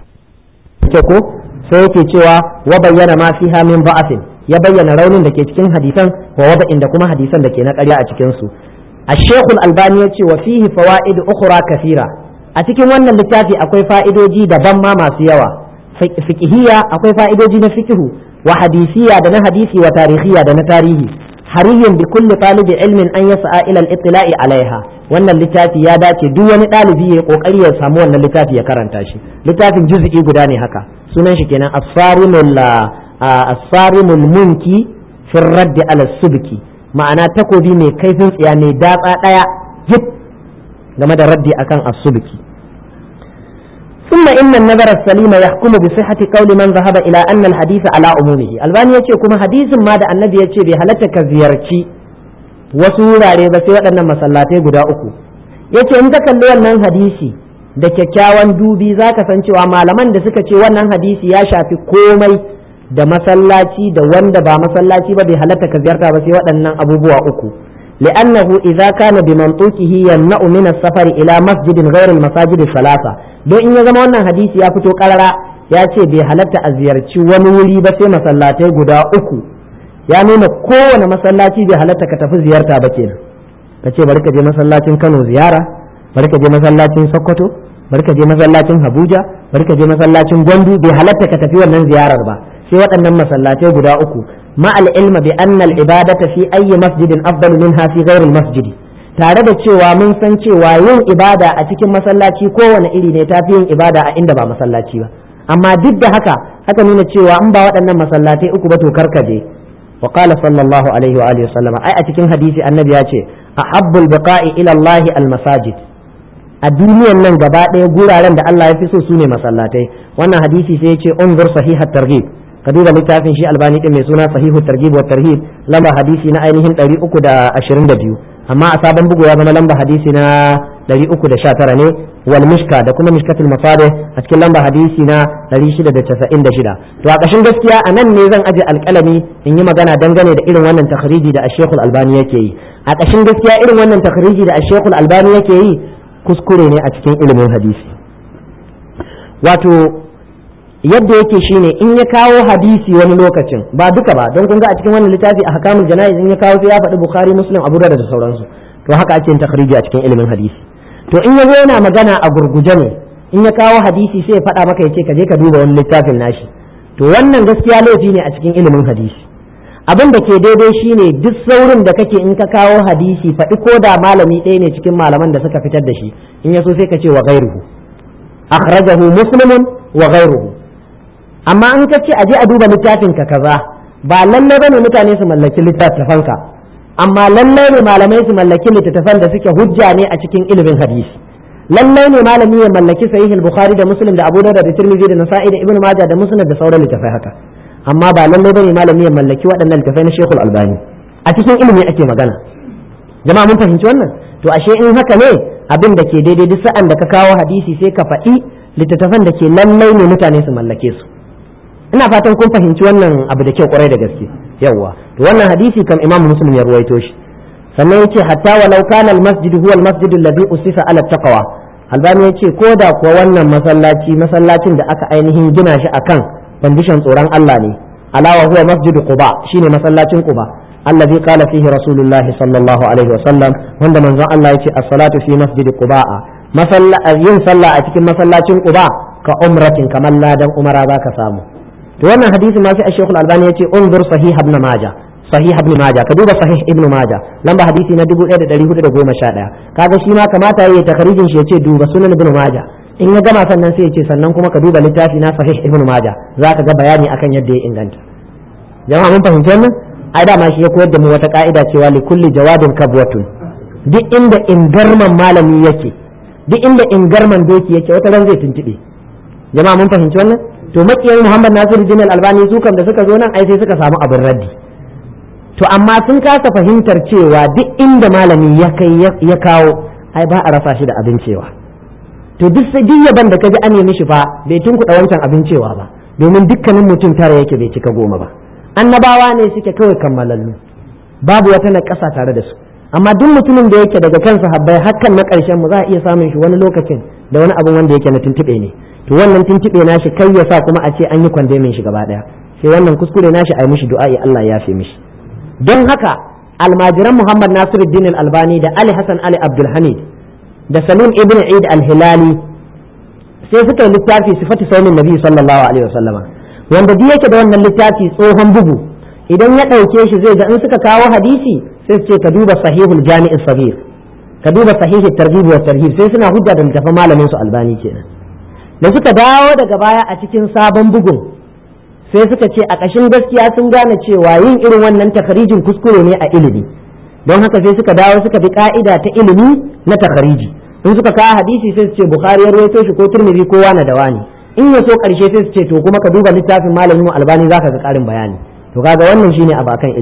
ko sai yake cewa wa bayyana ma fiha min ba'asin, ya bayyana raunin da ke cikin hadisan wa wada'in da kuma hadisan da ke na ƙarya a cikin su. Ash-Shaykh Al-Albani ya ce wa fihi fawaid ukhra kathira, a cikin wannan littafi akwai fa'idoji daban ma masu yawa. Fiqhiyya akwai fa'idoji na fiqhu, wa hadisiyya da na hadisi, wa tarihiyya da na tarihi. Hariyyan bi kulli talibi ilmin an yas'a ila al-ittila'i alaiha, wannan littafi ya dace duk wani ɗalibi ya kokari ya samu wannan littafi ya karanta shi. Littafin juz'i guda ne haka, sunan shi kenan As-Sarimul Munki fi raddi ala subki, ma'ana takobi mai kaifin tsiya mai datsa daya jip game da raddi akan as-subki. ثم إن النظر السليم يحكم بصحة قول من ذهب إلى أن الحديث على عمومه. الباني يتي كما حديث ما دا النبي يتي بهلتك زيارتي wasu wurare ba sai waɗannan masallatai guda uku. Yace in ka kalli wannan hadisi da kyakkyawan dubi za ka san cewa malaman da suka ce wannan hadisi ya shafi komai da masallaci da wanda ba masallaci ba bai halatta ka ziyarta ba sai waɗannan abubuwa uku. li'annahu idza kana bi mantuqihi yamna'u min as-safar ila masjidin ghayr al-masajid thalatha. Don in ya zama wannan hadisi ya fito karara ya ce bai halatta a ziyarci wani wuri ba sai masallatai guda uku, ya nuna kowane masallaci bai halatta ka tafi ziyarta ba kenan. Ka ce bari ka je masallacin Kano ziyara, bari ka je masallacin Sokoto, bari ka je masallacin Abuja, bari ka je masallacin Gwandu, bai halatta ka tafi wannan ziyarar ba sai waɗannan masallatai guda uku. ma al-ilma bi anna al-ibadata fi ayyi masjidin afdalu minha fi ghairi al-masjid, tare da cewa mun san cewa yin ibada a cikin masallaci kowane iri ne tafi yin ibada a inda ba masallaci ba, amma duk da haka nuna cewa in ba waɗannan masallatai uku ba to karkaje. wa qala sallallahu alaihi wa alihi wasallam, ai a cikin hadisi annabi ya ce ahabbul biqa'i ila Allah al-masajid, a duniyan nan gaba ɗaya guraren da Allah ya fi so su ne masallatai. wannan hadisi sai ya ce unzur sahihat targhib, ka duba littafin shi albani din mai suna sahihu targhib wa tarhib, lamba hadisi na ainihin 322, amma a sabon bugu ya zama lamba hadisi na 319 ne. wal mishka da kuma mishkatul masadih a cikin lamba hadisi na 696. to a kashin gaskiya a nan ne zan aje alƙalami in yi magana dangane da irin wannan takhriji da Sheikh Al-Albani yake yi. a kashin gaskiya irin wannan takhriji da Sheikh Al-Albani yake yi kuskure ne a cikin ilimin hadisi. wato yadda yake shine in ya kawo hadisi wani lokacin, ba duka ba, don kun ga a cikin wannan littafi ahkamul jana'iz in ya kawo sai ya faɗi Bukhari, Muslim, Abu Dawud da sauransu. to haka ake yin takhriji a cikin ilimin hadisi. to in ya zo yana magana a gurguje ne, in ya kawo hadisi sai ya faɗa maka yace ka je ka duba wani littafin nashi. to wannan gaskiya laifi ne a cikin ilimin hadisi. abin da ke daidai shine duk saurin da kake in ka kawo hadisi faɗi ko da malami ɗaya ne cikin malaman da suka fitar da shi, in ya so sai ka ce wa ghairuhu, akhrajahu muslimun wa ghairuhu. amma in ka ce aje a duba littafin ka kaza, ba lallai bane mutane su mallaki littafin ka, amma lallai ne malamai su mallaki littattafan da suke hujja ne a cikin ilimin hadisi. lallai ne malami ya mallaki sahih al-bukhari da muslim da abu dawud da tirmidhi da nasa'i da ibnu majah da musnad da sauran littafai haka, amma ba lallai bane malami ya mallaki waɗannan littafai na Sheikhul Albani. a cikin ilimi ake magana, jama'a mun fahimci wannan. to ashe in haka ne abin da ke daidai duk sa'an da ka kawo hadisi sai ka faɗi littattafan da ke lallai ne mutane su mallake su. ina fatan kun fahimci wannan abu da kyau kwarai da gaske. yawa to wannan hadisi kam Imam Muslim ya ruwaito shi. sannan yace hatta walau kana al-masjid huwa al-masjid alladhi usisa ala taqwa, Albani yace ko da kuwa wannan masallacin da aka ainihin gina shi akan fandishan tsoron Allah ne, alawa huwa masjid Quba, shine masallacin Quba allazi qala fihi rasulullahi sallallahu alaihi wa sallam, wanda manzon Allah yace as-salatu fi masjid Quba, yin sallah a cikin masallacin Quba ka umratin, kamar ladan umara zaka samu. to wannan hadisi ma sai Sheikh Al-Albani yace unzur sahih ibn Majah, sahih ibn Majah, ka duba sahih ibn Majah lamba hadisi na 1411. kaga shi ma kamata yayi takharijin shi yace duba sunan ibn Majah, in ya gama sannan sai yace sannan kuma ka duba littafi na sahih ibn Majah, zaka ga bayani akan yadda ya inganta. jama'a mun fahimci wannan. ai da ma shi ya koyar da mu wata ka'ida cewa li kulli jawadin kabwatun, duk inda ingarman malami yake, duk inda ingarman doki yake wata ran zai tuntube. jama'a mun fahimci wannan. to makiyan Muhammad Nasiruddin Al-Albani su kam da suka zo nan ai sai suka samu abin raddi. to amma sun kasa fahimtar cewa duk inda malami ya kai ya kawo ai ba a rasa shi da abin cewa. to duk yaban da kaji an yi mishi fa bai tunkuɗa wancan abin cewa ba, domin dukkanin mutum tara yake bai cika 10 ba. annabawa ne suke kawai kammalallu, babu wata na ƙasa tare da su. amma duk mutumin da yake daga kansa habbai hakan na ƙarshen mu za a iya samun shi wani lokacin da wani abin wanda yake na tuntuɓe ne. to wannan tuntuɓe nashi kai ya sa kuma a ce an yi kwandemin shi gaba ɗaya, sai wannan kuskure nashi a yi mishi du'a'i Allah ya fi mishi. don haka almajiran Muhammad Nasiruddin Al-Albani da Ali Hassan Ali Abdul Hamid da Salim ibn Eid Al-Hilali sai suka yi littafi sifatu saumin Nabi sallallahu alaihi wasallama, wanda duk yake da wannan littafi tsohon bugu idan ya ɗauke shi zai ga in suka kawo hadisi sai su ce ka duba sahihul jami'in sabir, ka duba sahihul targhib wa tarhib, sai suna hujja da littafin malamin su Albani kenan. da suka dawo daga baya a cikin sabon bugun sai suka ce a ƙashin gaskiya sun gane cewa yin irin wannan takharijin kuskure ne a ilimi, don haka sai suka dawo suka bi ka'ida ta ilimi na takhariji. in suka kawo hadisi sai su ce Bukhari ya rawaito shi ko Tirmidhi ko wani da wani, in ya so ƙarshe sai su ce to kuma ka duba littafin malamin Albani zaka ga ƙarin bayani. to kaga wannan shine abu akan ilimi.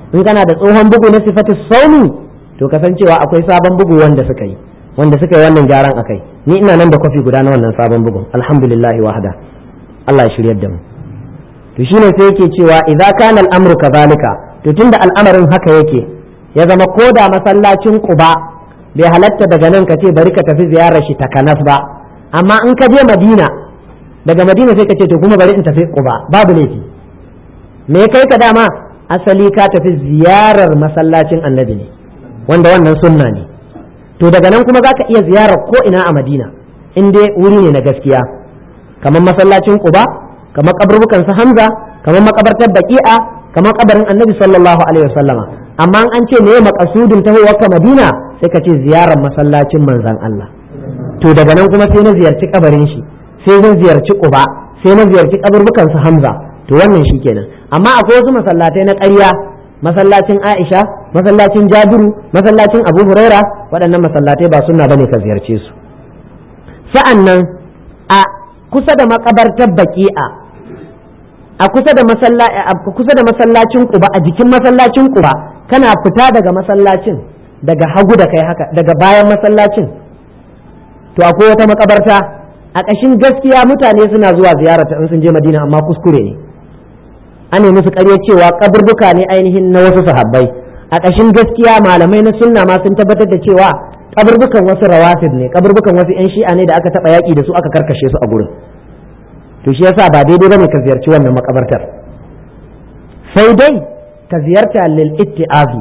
in kana da tsohon bugu na sifatis sauni to kasancewa akwai sabon bugu wanda suka yi wannan gyaran akai. Ni ina nan da kwafi guda na wannan sabon bugun, alhamdulillah wahda. Allah ya shiryar da mu. To shine sai yake cewa idza kana al-amru kadhalika, to tunda al'amarin haka yake ya zama koda masallacin Quba bai halatta daga nan ka ce bari ka tafi ziyarar shi takanas ba, amma in ka je Madina, daga Madina sai ka ce to kuma bari in tafi Quba, babu laifi. Me kai ka dama asali ka tafi ziyarar masallacin Annabi ne, wanda wannan sunna ne. To daga nan kuma zaka iya ziyarar ko ina a Madina in dai wuri ne na gaskiya, kamar masallacin Quba, kamar kaburbukan su Hamza, kamar makabartar Baqi'a, kamar kabarin Annabi sallallahu alaihi wasallama. Amma an ce me maqasudin tahowar ka Madina, sai ka ce ziyarar masallacin manzon Allah. To daga nan kuma sai na ziyarci kabarin shi, sai na ziyarci Quba, sai na ziyarci kaburbukan su Hamza. To wannan shikenan. Amma akwai wasu masallatai na ƙarya, masallacin Aisha, masallacin Jabiru, masallacin Abu Huraira, waɗannan masallatai ba sunna bane ka ziyarce su. Sa'annan a kusa da makabartar Baqi'a, a kusa da masallacin Quba, a jikin masallacin Quba, kana fita daga masallacin, daga hagu da kai haka, daga bayan masallacin, to akwai wata makabarta. A ƙashin gaskiya mutane suna zuwa ziyarata in sun je Madina, amma kuskure ne. An yi musu ƙarya cewa kaburbuka ne ainihin na wasu sahabbai. A ƙashin gaskiya malamai na sunna ma sun tabbatar da cewa kaburbukan wasu rawafid ne, kaburbukan wasu 'yan shi'a ne da aka taɓa yaƙi da su aka karkashe su a gurin. To shi yasa ba daidai bane ka ziyarci wannan makabartar, sai dai ka ziyarta lil itti'azi.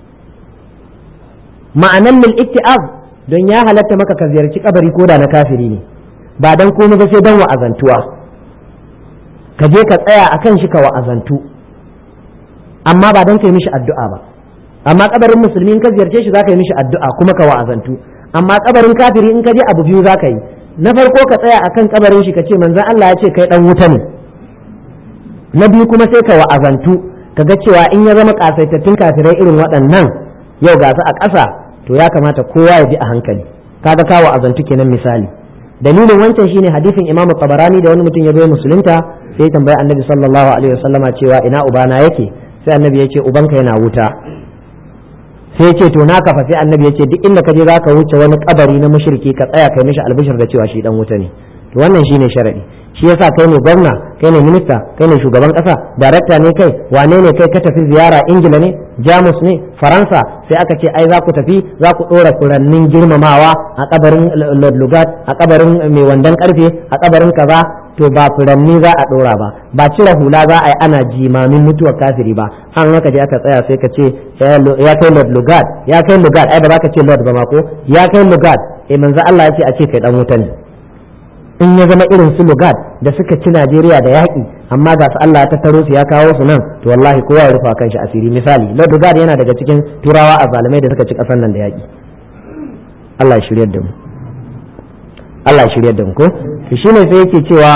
Ma'anan lil itti'az, don ya halatta maka ka ziyarci kabari ko da na kafiri ne, ba dan komai ba sai dan wa'azantuwa, ka je ka tsaya akan shi ka wa'azantu, amma ba dan kai mishi addu'a ba. Amma kabarin musulmi in ka ziyarce shi zaka yi mishi addu'a kuma ka wa'azantu, amma kabarin kafiri in ka je abu biyu zaka yi. Na farko ka tsaya akan kabarin shi ka ce manzon Allah ya ce kai dan wuta ne. Na biyu kuma sai ka wa'azantu, ka ga cewa in ya zama kasaitattun kafirai irin waɗannan yau ga su a ƙasa, to ya kamata kowa ya ji a hankali. Kaga ka wa'azantu kenan misali. Dalilin wancan shine hadisin Imam Tabarani da wani mutum ya zo musulunta, sai ya tambayi Annabi sallallahu alaihi wasallama cewa ina ubana yake, sai Annabi ya ce ubanka yana wuta. Sai ya ce to na kafa, sai Annabi ya ce duk inda ka je zaka wuce wani kabari na mushriki ka tsaya kai mishi albishir da cewa shi dan wuta ne. To wannan shine sharadi. Shi yasa kai ne gwamna, kai ne minista, kai ne shugaban kasa, darakta ne kai, wane ne kai, ka tafi ziyara Ingila ne, Jamus ne, Faransa, sai aka ce ai za ku tafi, za ku dora furannin girmamawa a kabarin Lord Lugard, a kabarin mai wandan karfe, a kabarin kaza. To ba furanni za a dora ba cire hula za a yi ana jimamin mutuwar kafiri ba. An haka je aka tsaya sai ka ce ya kai Lord Lugard, ya kai Lugard, ai ba za ka ce Lord ba ma ko, ya kai Lugard, manzo Allah ya ce a ce kai dan wuta ne. In ya zama irin su Lugard da suka ci Najeriya da yaƙi, amma ga su Allah ya tattaro su ya kawo su nan, to wallahi kowa ya rufa kanshi asiri. Misali Lord Lugard yana daga cikin turawa a zalimai da suka ci ƙasar nan da yaƙi. Allah ya shiryar da mu, Allah ya shiryar da mu ko. To shine sai yake cewa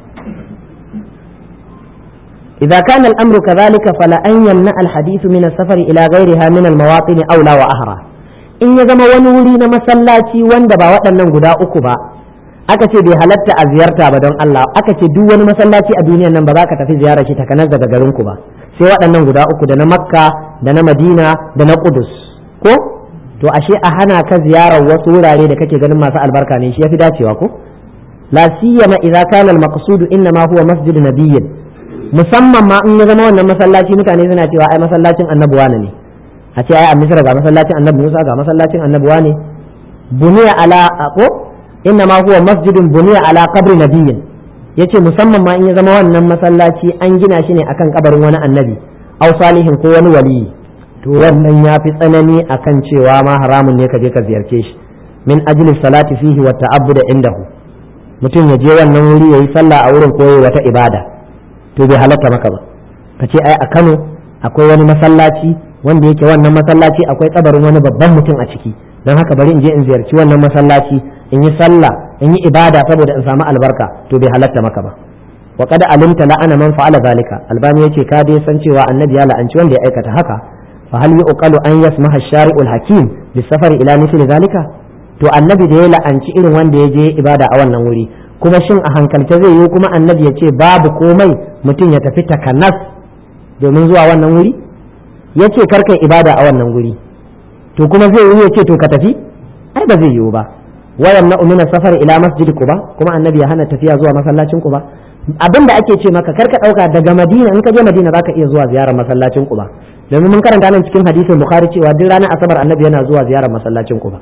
idza kana al-amru kadhalika fala an yamna al-hadith min as-safar ila ghayriha min al-mawatin awla wa ahra. In ya zama wani wuri na masallaci wanda ba waɗannan guda uku ba, aka ce bai halatta a ziyarta ba don Allah, aka ce duk wani masallaci a duniyan nan ba za ka tafi ziyarar shi takanar daga garin ku ba, sai waɗannan guda uku, da na Makka, da na Madina, da na Qudus ko. To ashe a hana ka ziyarar wasu wurare da kake ganin masu albarka ne shi yafi dacewa ko. La siyama idza kana al-maqsud inma huwa masjid nabiyyin, musamman ma in ya zama wannan masallaci mutane suna cewa ai masallacin annabi wane ne, a ce ai a Misra ga masallacin annabi Musa, ga masallacin annabi wane, buniya ala ko inma huwa masjidun buniya ala qabri nabiyyin, yace musamman ma in ya zama wannan masallaci an gina shi ne akan kabarin wani annabi aw salihin ko wani waliyi, to wannan ya fi tsanani akan cewa ma haramun ne ka je ka ziyarce shi min ajli salati fihi wa ta'abbud indahu. Mutum ya je wannan wuri yayi sallah a wurin koyi wata ibada, to bai halatta maka ba. Ka ce ai a Kano akwai wani masallaci wanda yake wannan masallaci akwai kabarin wani babban mutum a ciki, don haka bari in je in ziyarci wannan masallaci in yi sallah in yi ibada saboda in samu albarka, to bai halatta maka ba. Wa qad alimta la'ana man fa'ala zalika, Albani yace ka dai san cewa annabi ya la'anci wanda ya aikata haka. Fa hal yuqalu an yasmaha ash-shari'ul hakim bis safari ila mithli zalika? To annabi da ya la'anci irin wanda ya je ibada a wannan wuri, kuma shin a hankalta zai yi kuma annabi ya ce babu komai mutum ya tafi takanas domin zuwa wannan wuri? yace kar kai ibada a wannan guri to kuma zai yi yace to ka tafi ai ba zai yiwu ba wayan na umina safar ila masjid quba kuma annabi ya hana tafiya zuwa masallacin quba abinda ake ce maka karka dauka daga madina in ka je madina zaka iya zuwa ziyarar masallacin quba domin mun karanta nan cikin hadisin bukhari cewa duk ranar asabar annabi yana zuwa ziyarar masallacin quba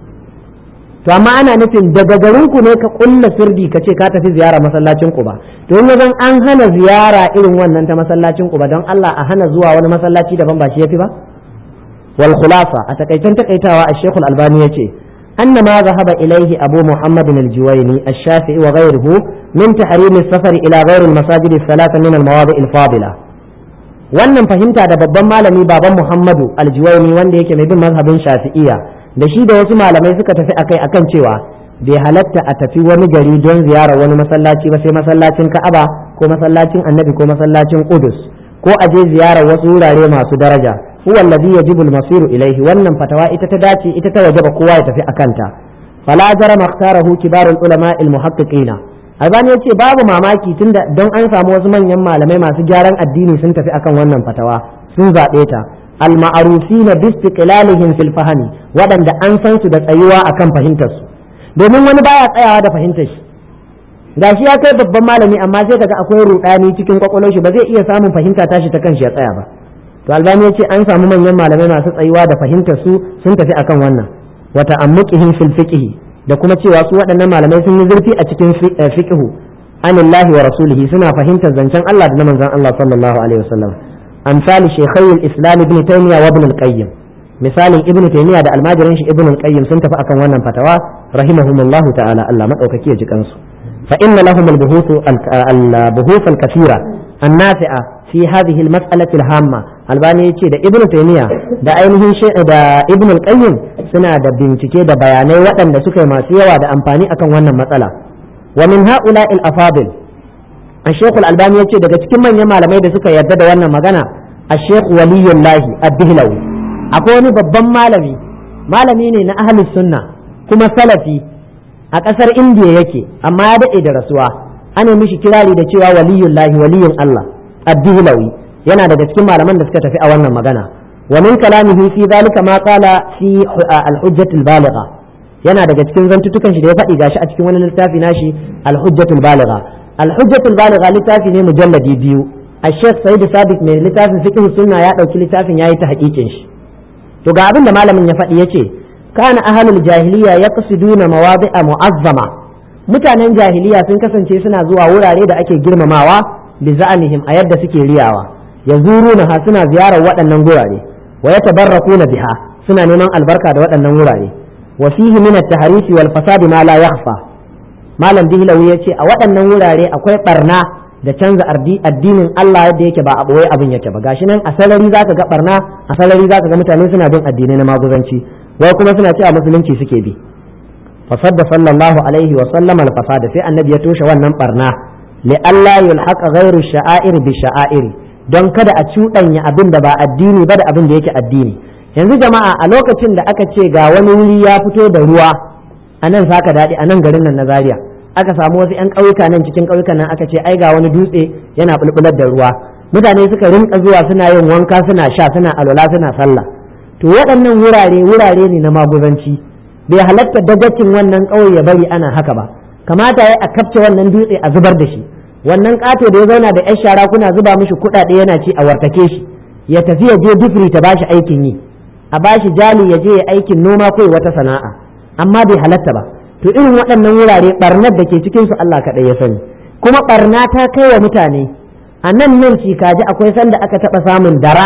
to amma ana nufin daga garin ku ne ka kulla sirdi ka ce ka tafi ziyarar masallacin quba to in zan an hana ziyara irin wannan ta masallacin quba don Allah a hana zuwa wani masallaci daban ba shi yafi ba wal khulafa a takaitan takaitawa al-shaykh al-albani yace أن ما ذهب إليه أبو محمد الجويني الشافعي وغيره من تحريم السفر إلى غير المساجد الثلاثة من المواضع الفاضلة wannan fahimta da babban malami baban Muhammadu Aljuwaini wanda yake mai bin mazhabin Shafi'iyya da shi da wasu malamai suka tafi akai akan cewa bai halatta a tafi wani gari don ziyarar wani masallaci ba sai masallacin Ka'aba ko masallacin Annabi ko masallacin Qudus ko a je ziyarar wasu wurare masu daraja huwa alladhi yajibu al-masiru ilayhi wannan fatawa ita ta dace ita ta wajaba kowa ya tafi akanta fala jarama ikhtarahu kibarul ulama al-muhaqqiqina albani yace babu mamaki tunda don an samu wasu manyan malamai masu gyaran addini sun tafi akan wannan fatawa sun zabe ta al-ma'rufina bi istiqlalihim fil fahmi wadanda an san su da tsayuwa akan fahimtar su domin wani baya tsayawa da fahimtar shi gashi ya kai babban malami amma sai kaga akwai rudani cikin kwakwalwar shi ba zai iya samun fahimta tashi ta kanshi ya tsaya ba to albani ya ce an samu manyan malamai masu tsayuwa da fahimtar su sun tafi akan wannan wa ta'ammuqihim fil fiqh da kuma cewa su waɗannan malamai sun yi zurfi a cikin fiqh anillahi wa rasulihi suna fahimtar zancen Allah da manzon Allah sallallahu alaihi wasallam amsal shaykhai al-islam ibn taymiya wa ibn al-qayyim misalin ibn taymiya da almajirin shi ibn al-qayyim sun tafi akan wannan fatawa rahimahumullah ta'ala Allah madaukaki ya ji kansu fa inna lahum al-buhuth al-kathira an-nafi'a fi hadhihi al-mas'alati al-hamma albani yace da ibnu taymiya da ainihin da ibnu al-qayyim suna da bincike da bayanai waɗanda suka yi masu yawa da amfani akan wannan matsala wa min ha'ula al-afadil al-shaykh al-albani yace daga cikin manyan malamai da suka yarda da wannan magana al-shaykh waliyullah ad-dihlawi akwai wani babban malami ne na ahlus sunna kuma salafi a ƙasar indiya yake amma ya daɗe da rasuwa ana mishi kirari da cewa waliyullahi waliyin Allah ad-dihlawi yana daga cikin malaman da suka tafi a wannan magana wa min kalamihi fi zalika ma qala fi al-hujjat al-baligha yana daga cikin zantutukan shi da ya faɗi gashi a cikin wani littafi nashi al-hujjat al-baligha al-hujjat al-baligha littafi ne mujalladi biyu al-sheikh Said Sadiq mai littafin fiqh sunna ya dauki littafin yayi ta hakikin shi to ga abin da malamin ya faɗi yace kana ahlul jahiliya yaqsiduna mawadi'a mu'azzama mutanen jahiliya sun kasance suna zuwa wurare da ake girmamawa bi za'amihim a yadda suke riyawa yazuruna ha suna ziyarar waɗannan gurare wa yatabarrakuna biha suna neman albarka da waɗannan wurare wa fihi min at-tahrif wal fasad ma la yakhfa malam dihlawi yace a waɗannan wurare akwai barna da canza addinin Allah yadda yake ba a boye abin yake ba gashi nan a salari zaka ga barna a salari zaka ga mutane suna bin addinai na maguzanci wai kuma suna cewa musulunci suke bi fasadda sallallahu alaihi wa sallam al-fasada sai annabi ya toshe wannan barna li alla yulhaqa ghayru sha'air bi sha'air don kada a cuɗanya abin da ba addini ba da abin da yake addini yanzu jama'a a lokacin da aka ce ga wani wuri ya fito da ruwa a nan saka daɗi a nan garin nan na Zaria aka samu wasu 'yan ƙauyuka nan cikin ƙauyukan nan aka ce ai ga wani dutse yana bulbular da ruwa mutane suka rinka zuwa suna yin wanka suna sha suna alwala suna sallah to waɗannan wurare ne na maguzanci bai halatta dagacin wannan ƙauye ya bari ana haka ba kamata ya a kafce wannan dutse a zubar da shi wannan ƙato da ya zauna da 'yan shara kuna zuba mishi kuɗaɗe yana ci a wartake shi ya tafi ya je dufri ta bashi aikin yi a bashi jali ya je ya aikin noma ko wata sana'a amma bai halatta ba to irin waɗannan wurare barnar da ke cikin su Allah kaɗai ya sani kuma barna ta kai wa mutane a nan kaji akwai sanda aka taɓa samun dara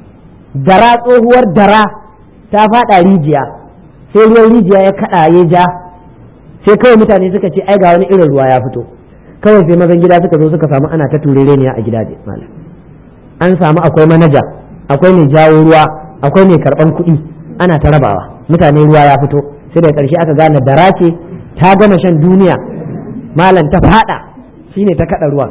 tsohuwar dara ta faɗa rijiya sai ruwan rijiya ya kaɗa ya ja sai kawai mutane suka ce ai ga wani irin ruwa ya fito kawai sai mazan gida suka zo suka samu ana ta turereniya a gida malam an samu akwai manaja akwai mai jawo ruwa akwai mai karɓan kuɗi ana ta rabawa mutane ruwa ya fito sai da ƙarshe aka gane dara ce ta gama shan duniya malam ta faɗa shine ta kaɗa ruwan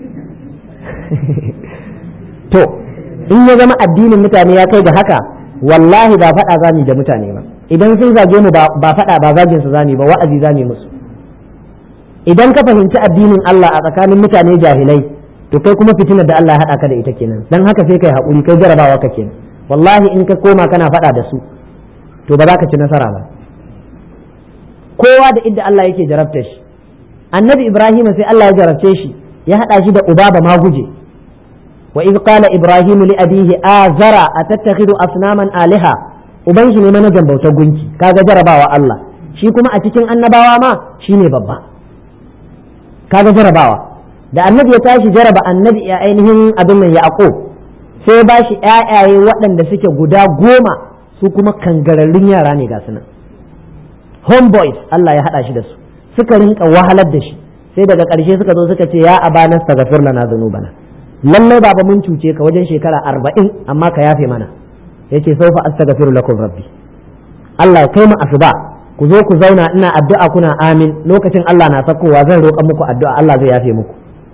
to in ya zama addinin mutane ya kai da haka wallahi ba faɗa zami da mutane ba idan sun zage mu ba faɗa ba zagin su zami ba wa'azi zami musu idan ka fahimci addinin Allah a tsakanin mutane jahilai to kai kuma fitinar da Allah ya haɗa ka da ita kenan dan haka sai kai haƙuri kai jarabawa ka kenan wallahi in ka koma kana faɗa da su to ba za ka ci nasara ba. Kowa da idda Allah yake jarabta shi. Annabi Ibrahim sai Allah ya jarabce shi, ya haɗa shi da uba ba ma guje. wa iz qala Ibrahim li abihi azara atattakhidhu asnaman aliha, uban shi ne manajan bautar gunki, kaga jarabawa Allah. Shi kuma a cikin annabawa ma shine babba, kaga jarabawa. Da annabi ya tashi jaraba annabi ya ainihin abin nan Yaqub, sai ba shi ƴaƴaye waɗanda suke guda 10, su kuma kangararrun yara ne ga sunan homeboys. Allah ya haɗa shi da su, suka rinka wahalar da shi, sai daga ƙarshe suka zo suka ce ya abana astaghfir lana dhunubana, lallai baba mun cuce ka wajen shekara 40 amma ka yafe mana. yace saufa astaghfiru lakum rabbi, Allah ya kai mu asuba ku zo ku zauna ina addu'a kuna amin, lokacin Allah na sakowa zan roƙa muku addu'a Allah zai yafe muku.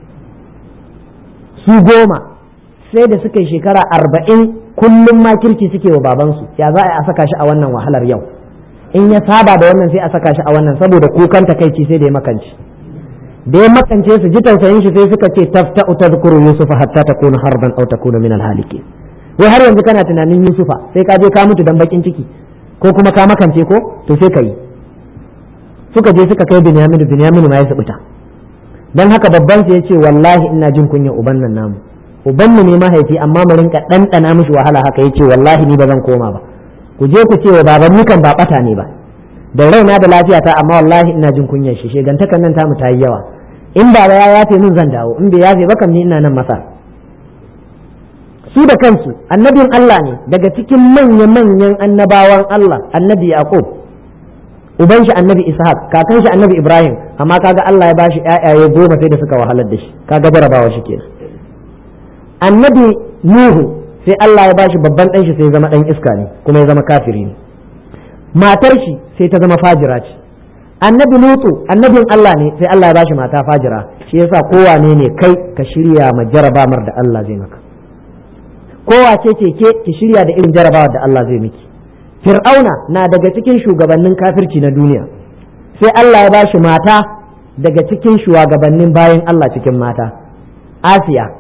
Su 10 sai da suka yi shekara 40 kullum ma kirki suke wa babansu, ya za a saka shi a wannan wahalar yau, in ya saba da wannan sai a saka shi a wannan, saboda kukan takaici sai da ya makance. Da ya makance su ji tausayin shi sai suka ce tafta'u tadhkuru yusufa hatta takuna harban aw takuna min al-halikin. wai har yanzu kana tunanin yusufa sai ka je ka mutu dan bakin ciki ko kuma ka makance ko to sai ka yi. Suka je suka kai Binyaminu ma ya sabuta. Dan haka babban sai ya ce wallahi ina jin kunya uban nan namu, ubanmu ne mahaifi amma mu rinka ɗanɗana mishi wahala haka. yace wallahi ni ba zan koma ba, ku je ku ce wa baban ni kan ba bata ne ba, da raina da lafiyata, amma wallahi ina jin kunyar shi, shegantakan nan tamu ta yi yawa, in baba ya yafe min zan dawo, in bai yafe ba kam ni ina nan masa. Su da kansu annabin Allah ne daga cikin manya-manyan annabawan Allah, annabi Yaqub, uban shi annabi Ishaq, kakan shi annabi Ibrahim, amma kaga Allah ya bashi ƴaƴaye 10 sai da suka wahalar da shi, kaga jarabawa shi kenan. Annabi Nuhu sai Allah ya bashi babban ɗan shi sai ya zama ɗan iska ne kuma ya zama kafiri ne. Matar shi sai ta zama fajira ce. Annabi Lutu annabin Allah ne sai Allah ya bashi mata fajira. Shi yasa kowane ne kai ka shirya ma jarabamar da Allah zai maka. Kowace ce ke ki shirya da irin jarabawar da Allah zai miki. Fir'auna na daga cikin shugabannin kafirci na duniya, sai Allah ya bashi mata daga cikin shugabannin bayan Allah cikin mata, Asiya.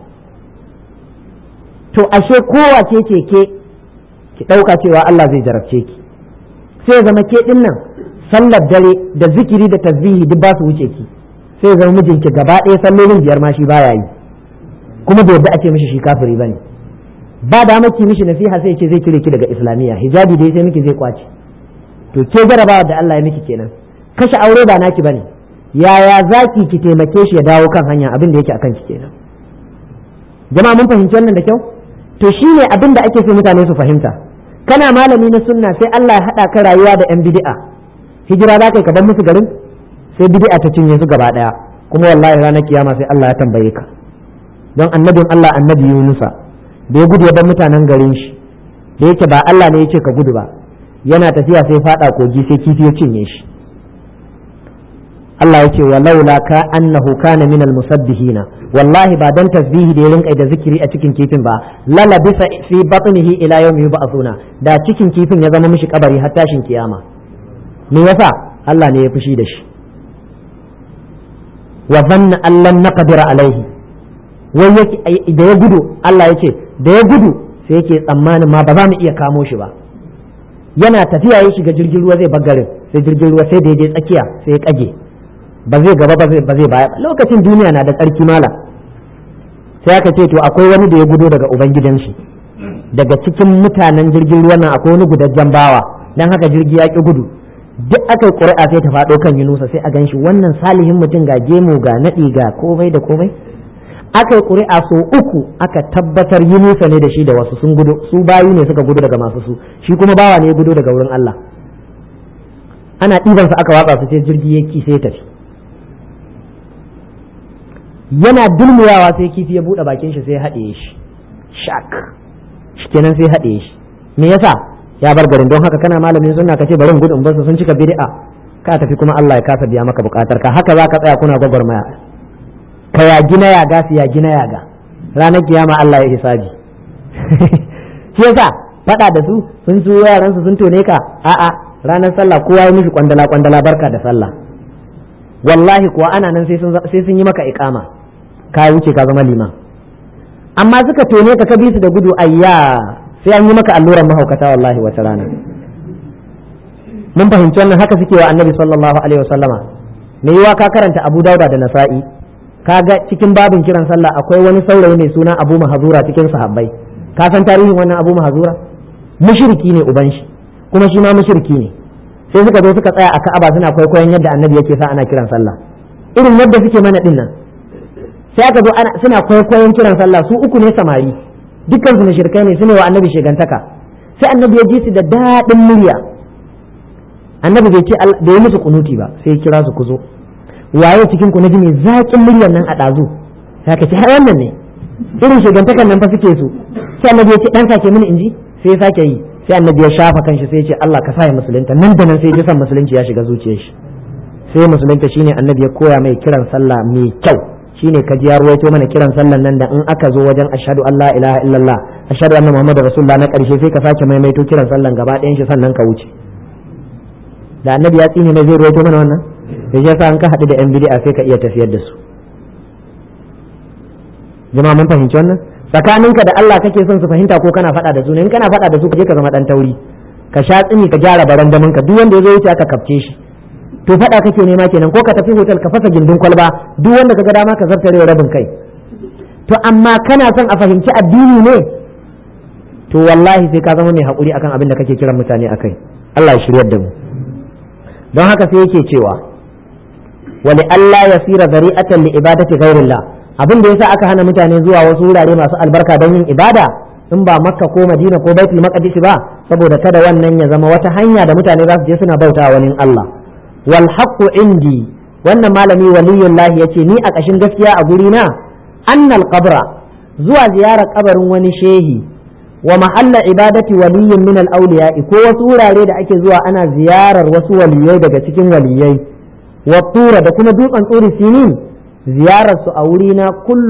To ashe kowace ce ke ki ɗauka cewa Allah zai jarabce ki, sai zama ke ɗin nan sallar dare da zikiri da tasbihi duk ba su wuce ki, sai zama mijinki gaba ɗaya sallolin 5 ma shi baya yi, kuma bai yadda ake mishi shi kafiri bane. Ba da maki mishi nasiha sai ce zai cire ki daga islamiyya, hijabi dai sai miki zai kwace. To ke jarabawa da Allah ya miki kenan, kashe aure ba naki bane, yaya zaki ki taimake shi ya dawo kan hanya, abin da yake akan ki kenan. Jama'a mun fahimci wannan da kyau? To shine abin da ake so mutane su fahimta. Kana malami na sunna sai Allah ya haɗa ka rayuwa da 'yan bid'a, hijira za ka bar musu garin, sai bid'a ta cinye su gaba ɗaya, kuma wallahi ranar kiyama sai Allah ya tambaye ka. Don annabin Allah annabi Yunusa da ya gudu ya bar mutanen garin shi, da yake ba Allah ne ya ce ka gudu ba, yana tafiya sai faɗa kogi sai kifi ya cinye shi. Allah ya ce walaula ka annahu kana minal musabbihina, wallahi ba dan tasbihi da ya rinka da zikiri a cikin kifin ba, lala bisa fi batnihi ila yawmi yub'athuna, da cikin kifin ya zama mishi kabari har tashin kiyama. Me yasa? Allah ne ya fushi da shi. Wa dhanna allan naqdir alaihi, wai yake da ya gudu, Allah ya ce da ya gudu sai yake tsammanin ma ba za mu iya kamo shi ba. Yana tafiya ya shiga jirgin ruwa zai bagarin, sai jirgin ruwa sai da ya je tsakiya sai ya kage, ba zai gaba ba zai baya. Lokacin duniya na da tsarki mala, sai aka ce to akwai wani da ya gudo daga ubangidan shi, daga cikin mutanen jirgin ruwan nan akwai wani gudajjen bawa, dan haka jirgi ya ki gudu. Duk aka yi ƙuri'a sai ta faɗo kan Yunusa, sai a gan shi wannan salihin mutum ga gemu ga naɗi ga komai da komai. Aka yi ƙuri'a so 3 aka tabbatar Yunusa ne da shi da wasu sun gudu, su bayi ne suka gudu daga masu su, shi kuma bawa ne ya gudu daga wurin Allah. Ana ɗibansa aka watsa su sai jirgi ya ki sai tafi. Yana dulmuyawa sai kifi ya buɗe bakin shi sai ya haɗe shi, shak shikenan sai haɗe shi. Me yasa? Ya bar garin. Don haka kana malamin sunna kace bari gudun basu sun cika bid'a, ka tafi kuma Allah ya kasa biya maka bukatar ka. Haka zaka tsaya kuna gwagwarmaya, ka ya gina ya ga ya gina ya ga, ranar kiyama Allah ya hisabi. Shi yasa faɗa da su sun so yaran su sun tone ka, a'a ranar sallah kowa ya mishi kwandala barka da sallah. Wallahi kuwa ana nan sai sun yi maka iqama, ka wuce ka zama liman. Amma suka tone ka bi su da gudu, ayya sai an yi maka alluran mahaukata wallahi wata rana. Mun fahimci wannan, haka suke wa annabi sallallahu alaihi wasallama. Me yiwa ka karanta Abu Dauda da Nasa'i, kaga cikin babin kiran sallah akwai wani saurayi mai suna Abu Mahzura cikin sahabbai. Ka san tarihin wannan Abu Mahzura? Mushriki ne uban shi, kuma shi ma mushriki ne. Sai suka zo suka tsaya a Ka'aba suna kwaikwayon yadda annabi yake sa ana kiran sallah, irin yadda suke mana din nan. Sai aka zo suna kwaikwayon kiran sallah, su uku ne samari, dukkan su mushrikai ne, sune wa annabi shegantaka. Sai annabi ya ji su da daɗin murya. Annabi bai ce da ya musu kunuti ba, sai ya kira su ku zo. Waye cikin ku naji mai zaƙin muryar nan a ɗazu? Sai ka ce har wannan ne, irin shegantakan nan fa suke su. Sai annabi ya ce dan sake mini inji, sai ya sake yi. Sai annabi ya shafa kanshi sai ya ce Allah ka sa ya musulunta. Nan da nan sai ya san musulunci ya shiga zuciyar shi. Sai musulunta shine annabi ya koya mai kiran sallah mai kyau. Shine ka ji ya ruwaito mana kiran sallan nan da in aka zo wajen ashhadu an la ilaha illallah ashhadu anna muhammadar rasulullah na karshe sai ka sake maimaito kiran sallan gaba ɗayan shi sannan ka wuce. Da annabi ya tsine mai zai ruwaito mana wannan, sai ya sa an ka haɗu da yan bid'a sai ka iya tafiyar da su. Jama'a mun fahimci wannan? Tsakaninka da Allah kake son su fahimta ko kana faɗa da su ne? In kana faɗa da su kaje ka zama dan tauri, ka sha tsini ka gyara barandamin ka, duk wanda ya zo wuce aka kafce shi. To faɗa kake nema kenan, ko ka tafi hotel ka fasa gindin kwalba, duk wanda kaga dama ka zartare rabin kai. To amma kana son a fahimci addini ne? To wallahi sai ka zama mai haƙuri akan abin da kake kiran mutane akai. Allah ya shiryar da mu. Don haka sai yake cewa wali Allah yasira zari'atan li ibadati ghairillah, abin da yasa aka hana mutane zuwa wasu wurare masu albarka don yin ibada in ba Makka ko Madina ko Baitul Maqdis ba, saboda kada wannan ya zama wata hanya da mutane za su je suna bautawa wani Allah. Wal haqqu indi, wannan malami waliyullahi yace ni a kashin gaskiya a guri na annal qabra, zuwa ziyarar kabarin wani shehi wa mahalla ibadati waliyyin min al-awliya, ko wasu wurare da ake zuwa ana ziyarar wasu waliyai daga cikin waliyai, wa tura da kuma dutsen tsuri sinin, ziyarar su a wurina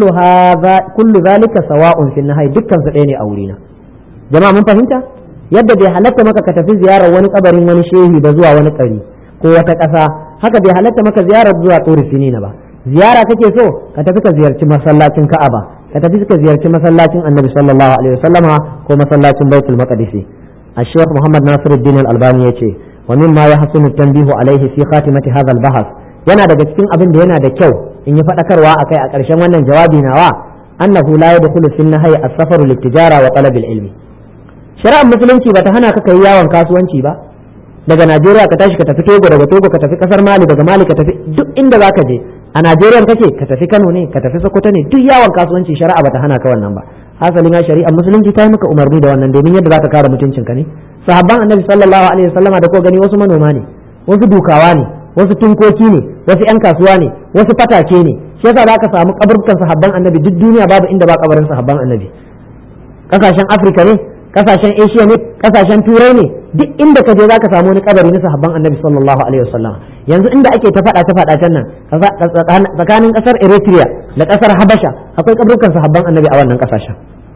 kullu zalika sawa'un fi nahai, dukkan su ɗaya ne a wurina. Jama'a mun fahimta? Yadda bai halatta maka ka tafi ziyarar wani kabarin wani shehi ba zuwa wani ƙari ko wata ƙasa, haka bai halatta maka ziyarar zuwa tsuri sinina ba. Ziyara kake so ka tafi ka ziyarci masallacin Ka'aba, ka tafi ka ziyarci masallacin Annabi sallallahu alaihi wasallama ko masallacin Baitul Maqdis. Al-Sheikh Muhammad Nasiruddin Al-Albani yace wa mimma yahsunu tanbihu alaihi fi khatimati hadha al-bahth, yana daga cikin abin da yana da kyau in yi fadakarwa akai a ƙarshen wannan jawabi nawa, annahu la yadkhulu fi an-nahyi as-safaru lit-tijara wa talab al-ilmi. Shari'ar musulunci bata hana ka kai yawon kasuwanci ba, daga Najeriya ka tashi ka tafi Togo, daga Togo ka tafi kasar Mali, daga Mali ka tafi duk inda zaka je. A Najeriya kake ka tafi Kano ne, ka tafi Sokoto ne, duk yawon kasuwanci shari'a bata hana ka wannan ba. Hasali ma shari'ar musulunci ta yi maka umarni da wannan domin yadda zaka kare mutuncinka ne. Sahabban Annabi sallallahu alaihi wasallama da ko gani wasu manoma ne, wasu dukawa ne, wasu tunkoki ne, wasu yan kasuwa ne, wasu fatake ne. Shi yasa zaka samu kaburkan sahabban Annabi duk duniya babu inda ba kabarin sahabban Annabi. Kasashen Afirka ne, kasashen Asia ne, kasashen Turai ne, duk inda ka je zaka samu wani kabari na sahabban Annabi sallallahu alaihi wasallam. Yanzu inda ake ta faɗa can nan tsakanin kasar Eritrea da kasar Habasha akwai kaburukan sahabban Annabi a wannan kasashen.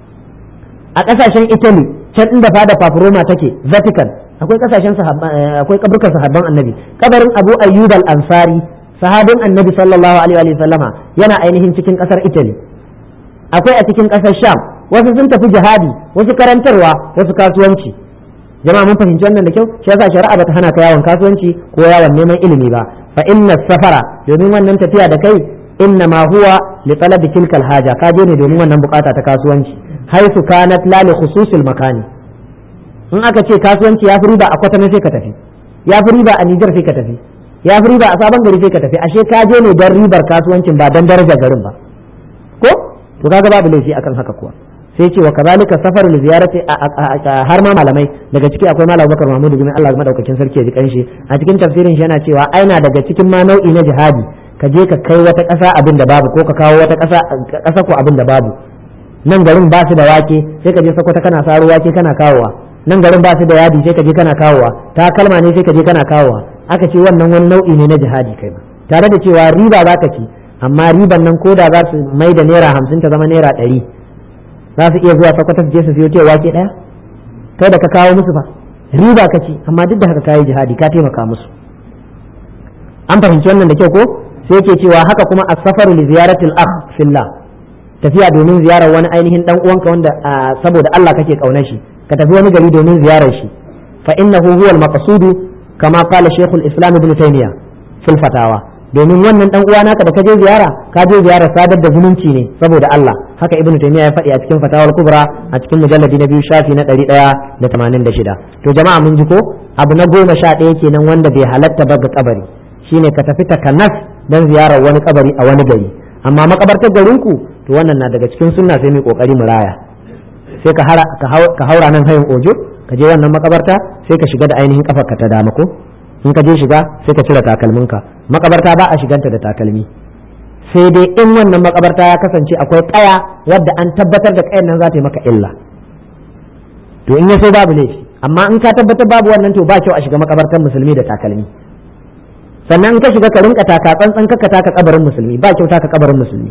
A kasashen Italy can inda fada Paparoma take Vatican akwai akwai kaburukan sahabban Annabi. Kabarin Abu Ayyub al-Ansari sahabin Annabi sallallahu alaihi wasallama yana ainihin cikin kasar Italy. Akwai a cikin kasar Sham, wasu sun tafi jihadi, wasu karantarwa, wasu kasuwanci. Jama'a mun fahimci wannan da kyau, shi yasa shari'a bata hana ka yawon kasuwanci ko yawon neman ilimi ba. Fa inna safara, domin wannan tafiya da kai, inna ma huwa li talabi tilkal haja, ka je ne domin wannan bukata ta kasuwanci. Haisu kanat la li khususil makani. In aka ce kasuwanci ya fi riba a Kwatano sai ka tafi, ya fi riba a Niger sai ka tafi, ya fi riba a Sabon Gari sai ka tafi, ashe ka je ne don ribar kasuwancin ba don darajar garin ba. Ko? To kaga babu laifi akan haka kuwa. Sai ce wa kazalika safarul ziyarati har ma malamai daga ciki akwai malam Bakar Mahmud bin Allah madaukakin sarki ya ji kanshi a cikin tafsirin shi yana cewa aina daga cikin ma nau'i na jihadi ka je ka kai wata ƙasa abin da babu ko ka kawo wata ƙasa ko abin da babu. Nan garin ba su da wake sai ka je Sokoto kana saro wake kana kawowa, nan garin ba su da yadi sai ka je kana kawowa, ta kalma ne sai ka je kana kawowa. Aka ce wannan wani nau'i ne na jihadi kai ma, tare da cewa riba za ka ci, amma riban nan koda za su mai da naira 50 ta zama naira 100, za su iya zuwa Sokoto su je su siyo cewa wake daya, kai da ka kawo musu fa riba ka ci, amma duk da haka kayi jihadi ka taimaka musu. An fahimci wannan da kyau ko? Sai yake cewa haka kuma as-safaru li ziyaratil akh fillah, tafiya domin ziyarar wani ainihin dan uwanka wanda saboda Allah kake kaunar shi, ka tafi wani gari domin ziyarar shi fa innahu huwa al-maqsud kama qala Sheikh al-Islam Ibn Taymiyyah fil fatawa, domin wannan dan uwa naka da ka je ziyara sadar da zumunci ne saboda Allah, haka Ibn Taymiyyah ya faɗi a cikin Fatawar Kubra a cikin mujalladi na 2 shafi na 186. to jama'a mun ji ko abu na 11 kenan wanda bai halatta ba ga kabari shine ka tafi takanas dan ziyarar wani kabari a wani gari, amma makabartar garinku to wannan na daga cikin sunna sai mu kokari mu raya, sai ka haura nan hayin ojo ka je wannan makabarta sai ka shiga da ainihin kafarka ta dama ko in ka je shiga sai ka cire takalminka. Makabarta ba a shiganta da takalmi sai dai in wannan makabarta ya kasance akwai kaya wadda an tabbatar da kayan nan za ta yi maka illa, to in ya so babu laifi, amma in ka tabbatar babu wannan to ba kyau a shiga makabartar musulmi da takalmi. Sannan in ka shiga ka rinka taka tsantsan ka taka kabarin musulmi, ba kyau taka kabarin musulmi.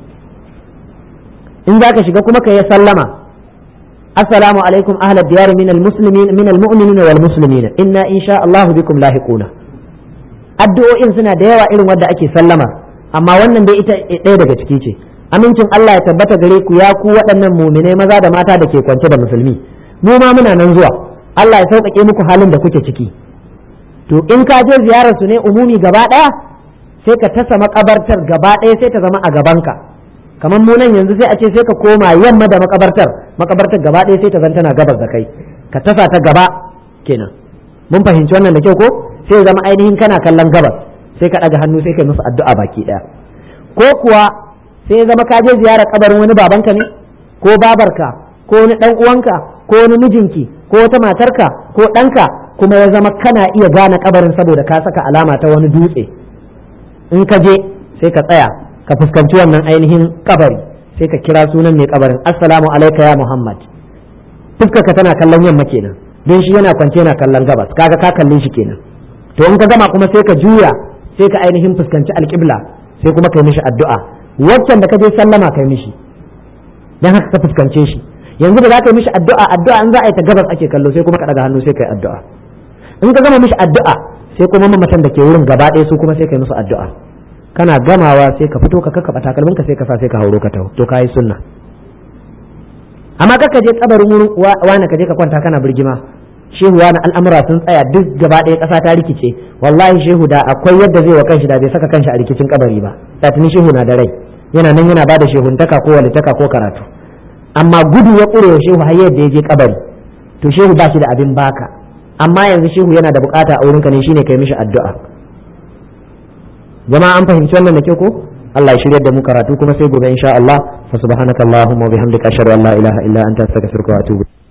In za ka shiga kuma ka yi sallama, assalamu alaikum ahlad diyar min almu'minina wal muslimina inna insha Allah bikum lahiquna. Addu'o'in suna da yawa irin wanda ake sallama, amma wannan dai ita ɗaya daga ciki ce. Amincin Allah ya tabbata gare ku ya ku waɗannan mu'minai maza da mata da ke kwance da musulmi, mu ma muna nan zuwa, Allah ya sauƙaƙe muku halin da kuke ciki. To in ka je ziyarar su ne umumi gaba ɗaya sai ka tasa makabartar gaba ɗaya sai ta zama a gabanka, kamar mu nan yanzu sai a ce sai ka koma yamma da makabartar gaba ɗaya sai ta zan tana gabas da kai, ka tasa ta gaba kenan. Mun fahimci wannan da kyau ko? Sai zama ainihin kana kallon gabas, sai ka ɗaga hannu sai kai musu addu'a baki ɗaya. Ko kuwa sai zama ka je ziyarar kabarin wani babanka ne ko babarka ko wani ɗan uwanka ko wani mijinki ko wata matarka ko ɗanka, kuma ya zama kana iya gane kabarin saboda ka saka alama ta wani dutse. In ka je sai ka tsaya ka fuskanci wannan ainihin kabari sai ka kira sunan mai kabarin, assalamu alaika ya Muhammad. Fuskarka tana kallon yamma kenan, don shi yana kwance yana kallon gabas, kaga ka kalle shi kenan. To in ka gama kuma sai ka juya sai ka ainihin fuskanci alƙibla sai kuma kai mishi addu'a, waccan da ka je sallama kai mishi, dan haka ka fuskance shi. Yanzu da za ka yi mishi addu'a in za a yi ta gabas ake kallo sai kuma ka daga hannu sai kai addu'a. In ka gama mishi addu'a sai kuma mamatan da ke wurin gaba ɗaya su kuma sai kai musu addu'a. Kana gamawa sai ka fito ka kakkaba takalminka sai ka sa sai ka hauro ka taho, to kai sunna. Amma kaka je kabarin wurin wani ka je ka kwanta kana birgima, shehu wani al'amura sun tsaya duk gaba ɗaya ƙasa ta rikice, wallahi shehu da akwai yadda zai wa kanshi da bai saka kanshi a rikicin kabari ba, da tuni shehu na da rai yana nan yana bada shehuntaka ko walitaka ko karatu, amma gudu ya ƙure wa shehu har yadda ya je kabari, to shehu ba shi da abin baka, amma yanzu shehu yana da bukata a wurinka ne shine kai mishi addu'a. Jama'a an fahimci wannan da ke ko? Allah ya shirya da mu karatu kuma sai gobe insha Allah. Fa subhanakallahumma wa bihamdika ashhadu an la ilaha illa anta astaghfiruka wa atubu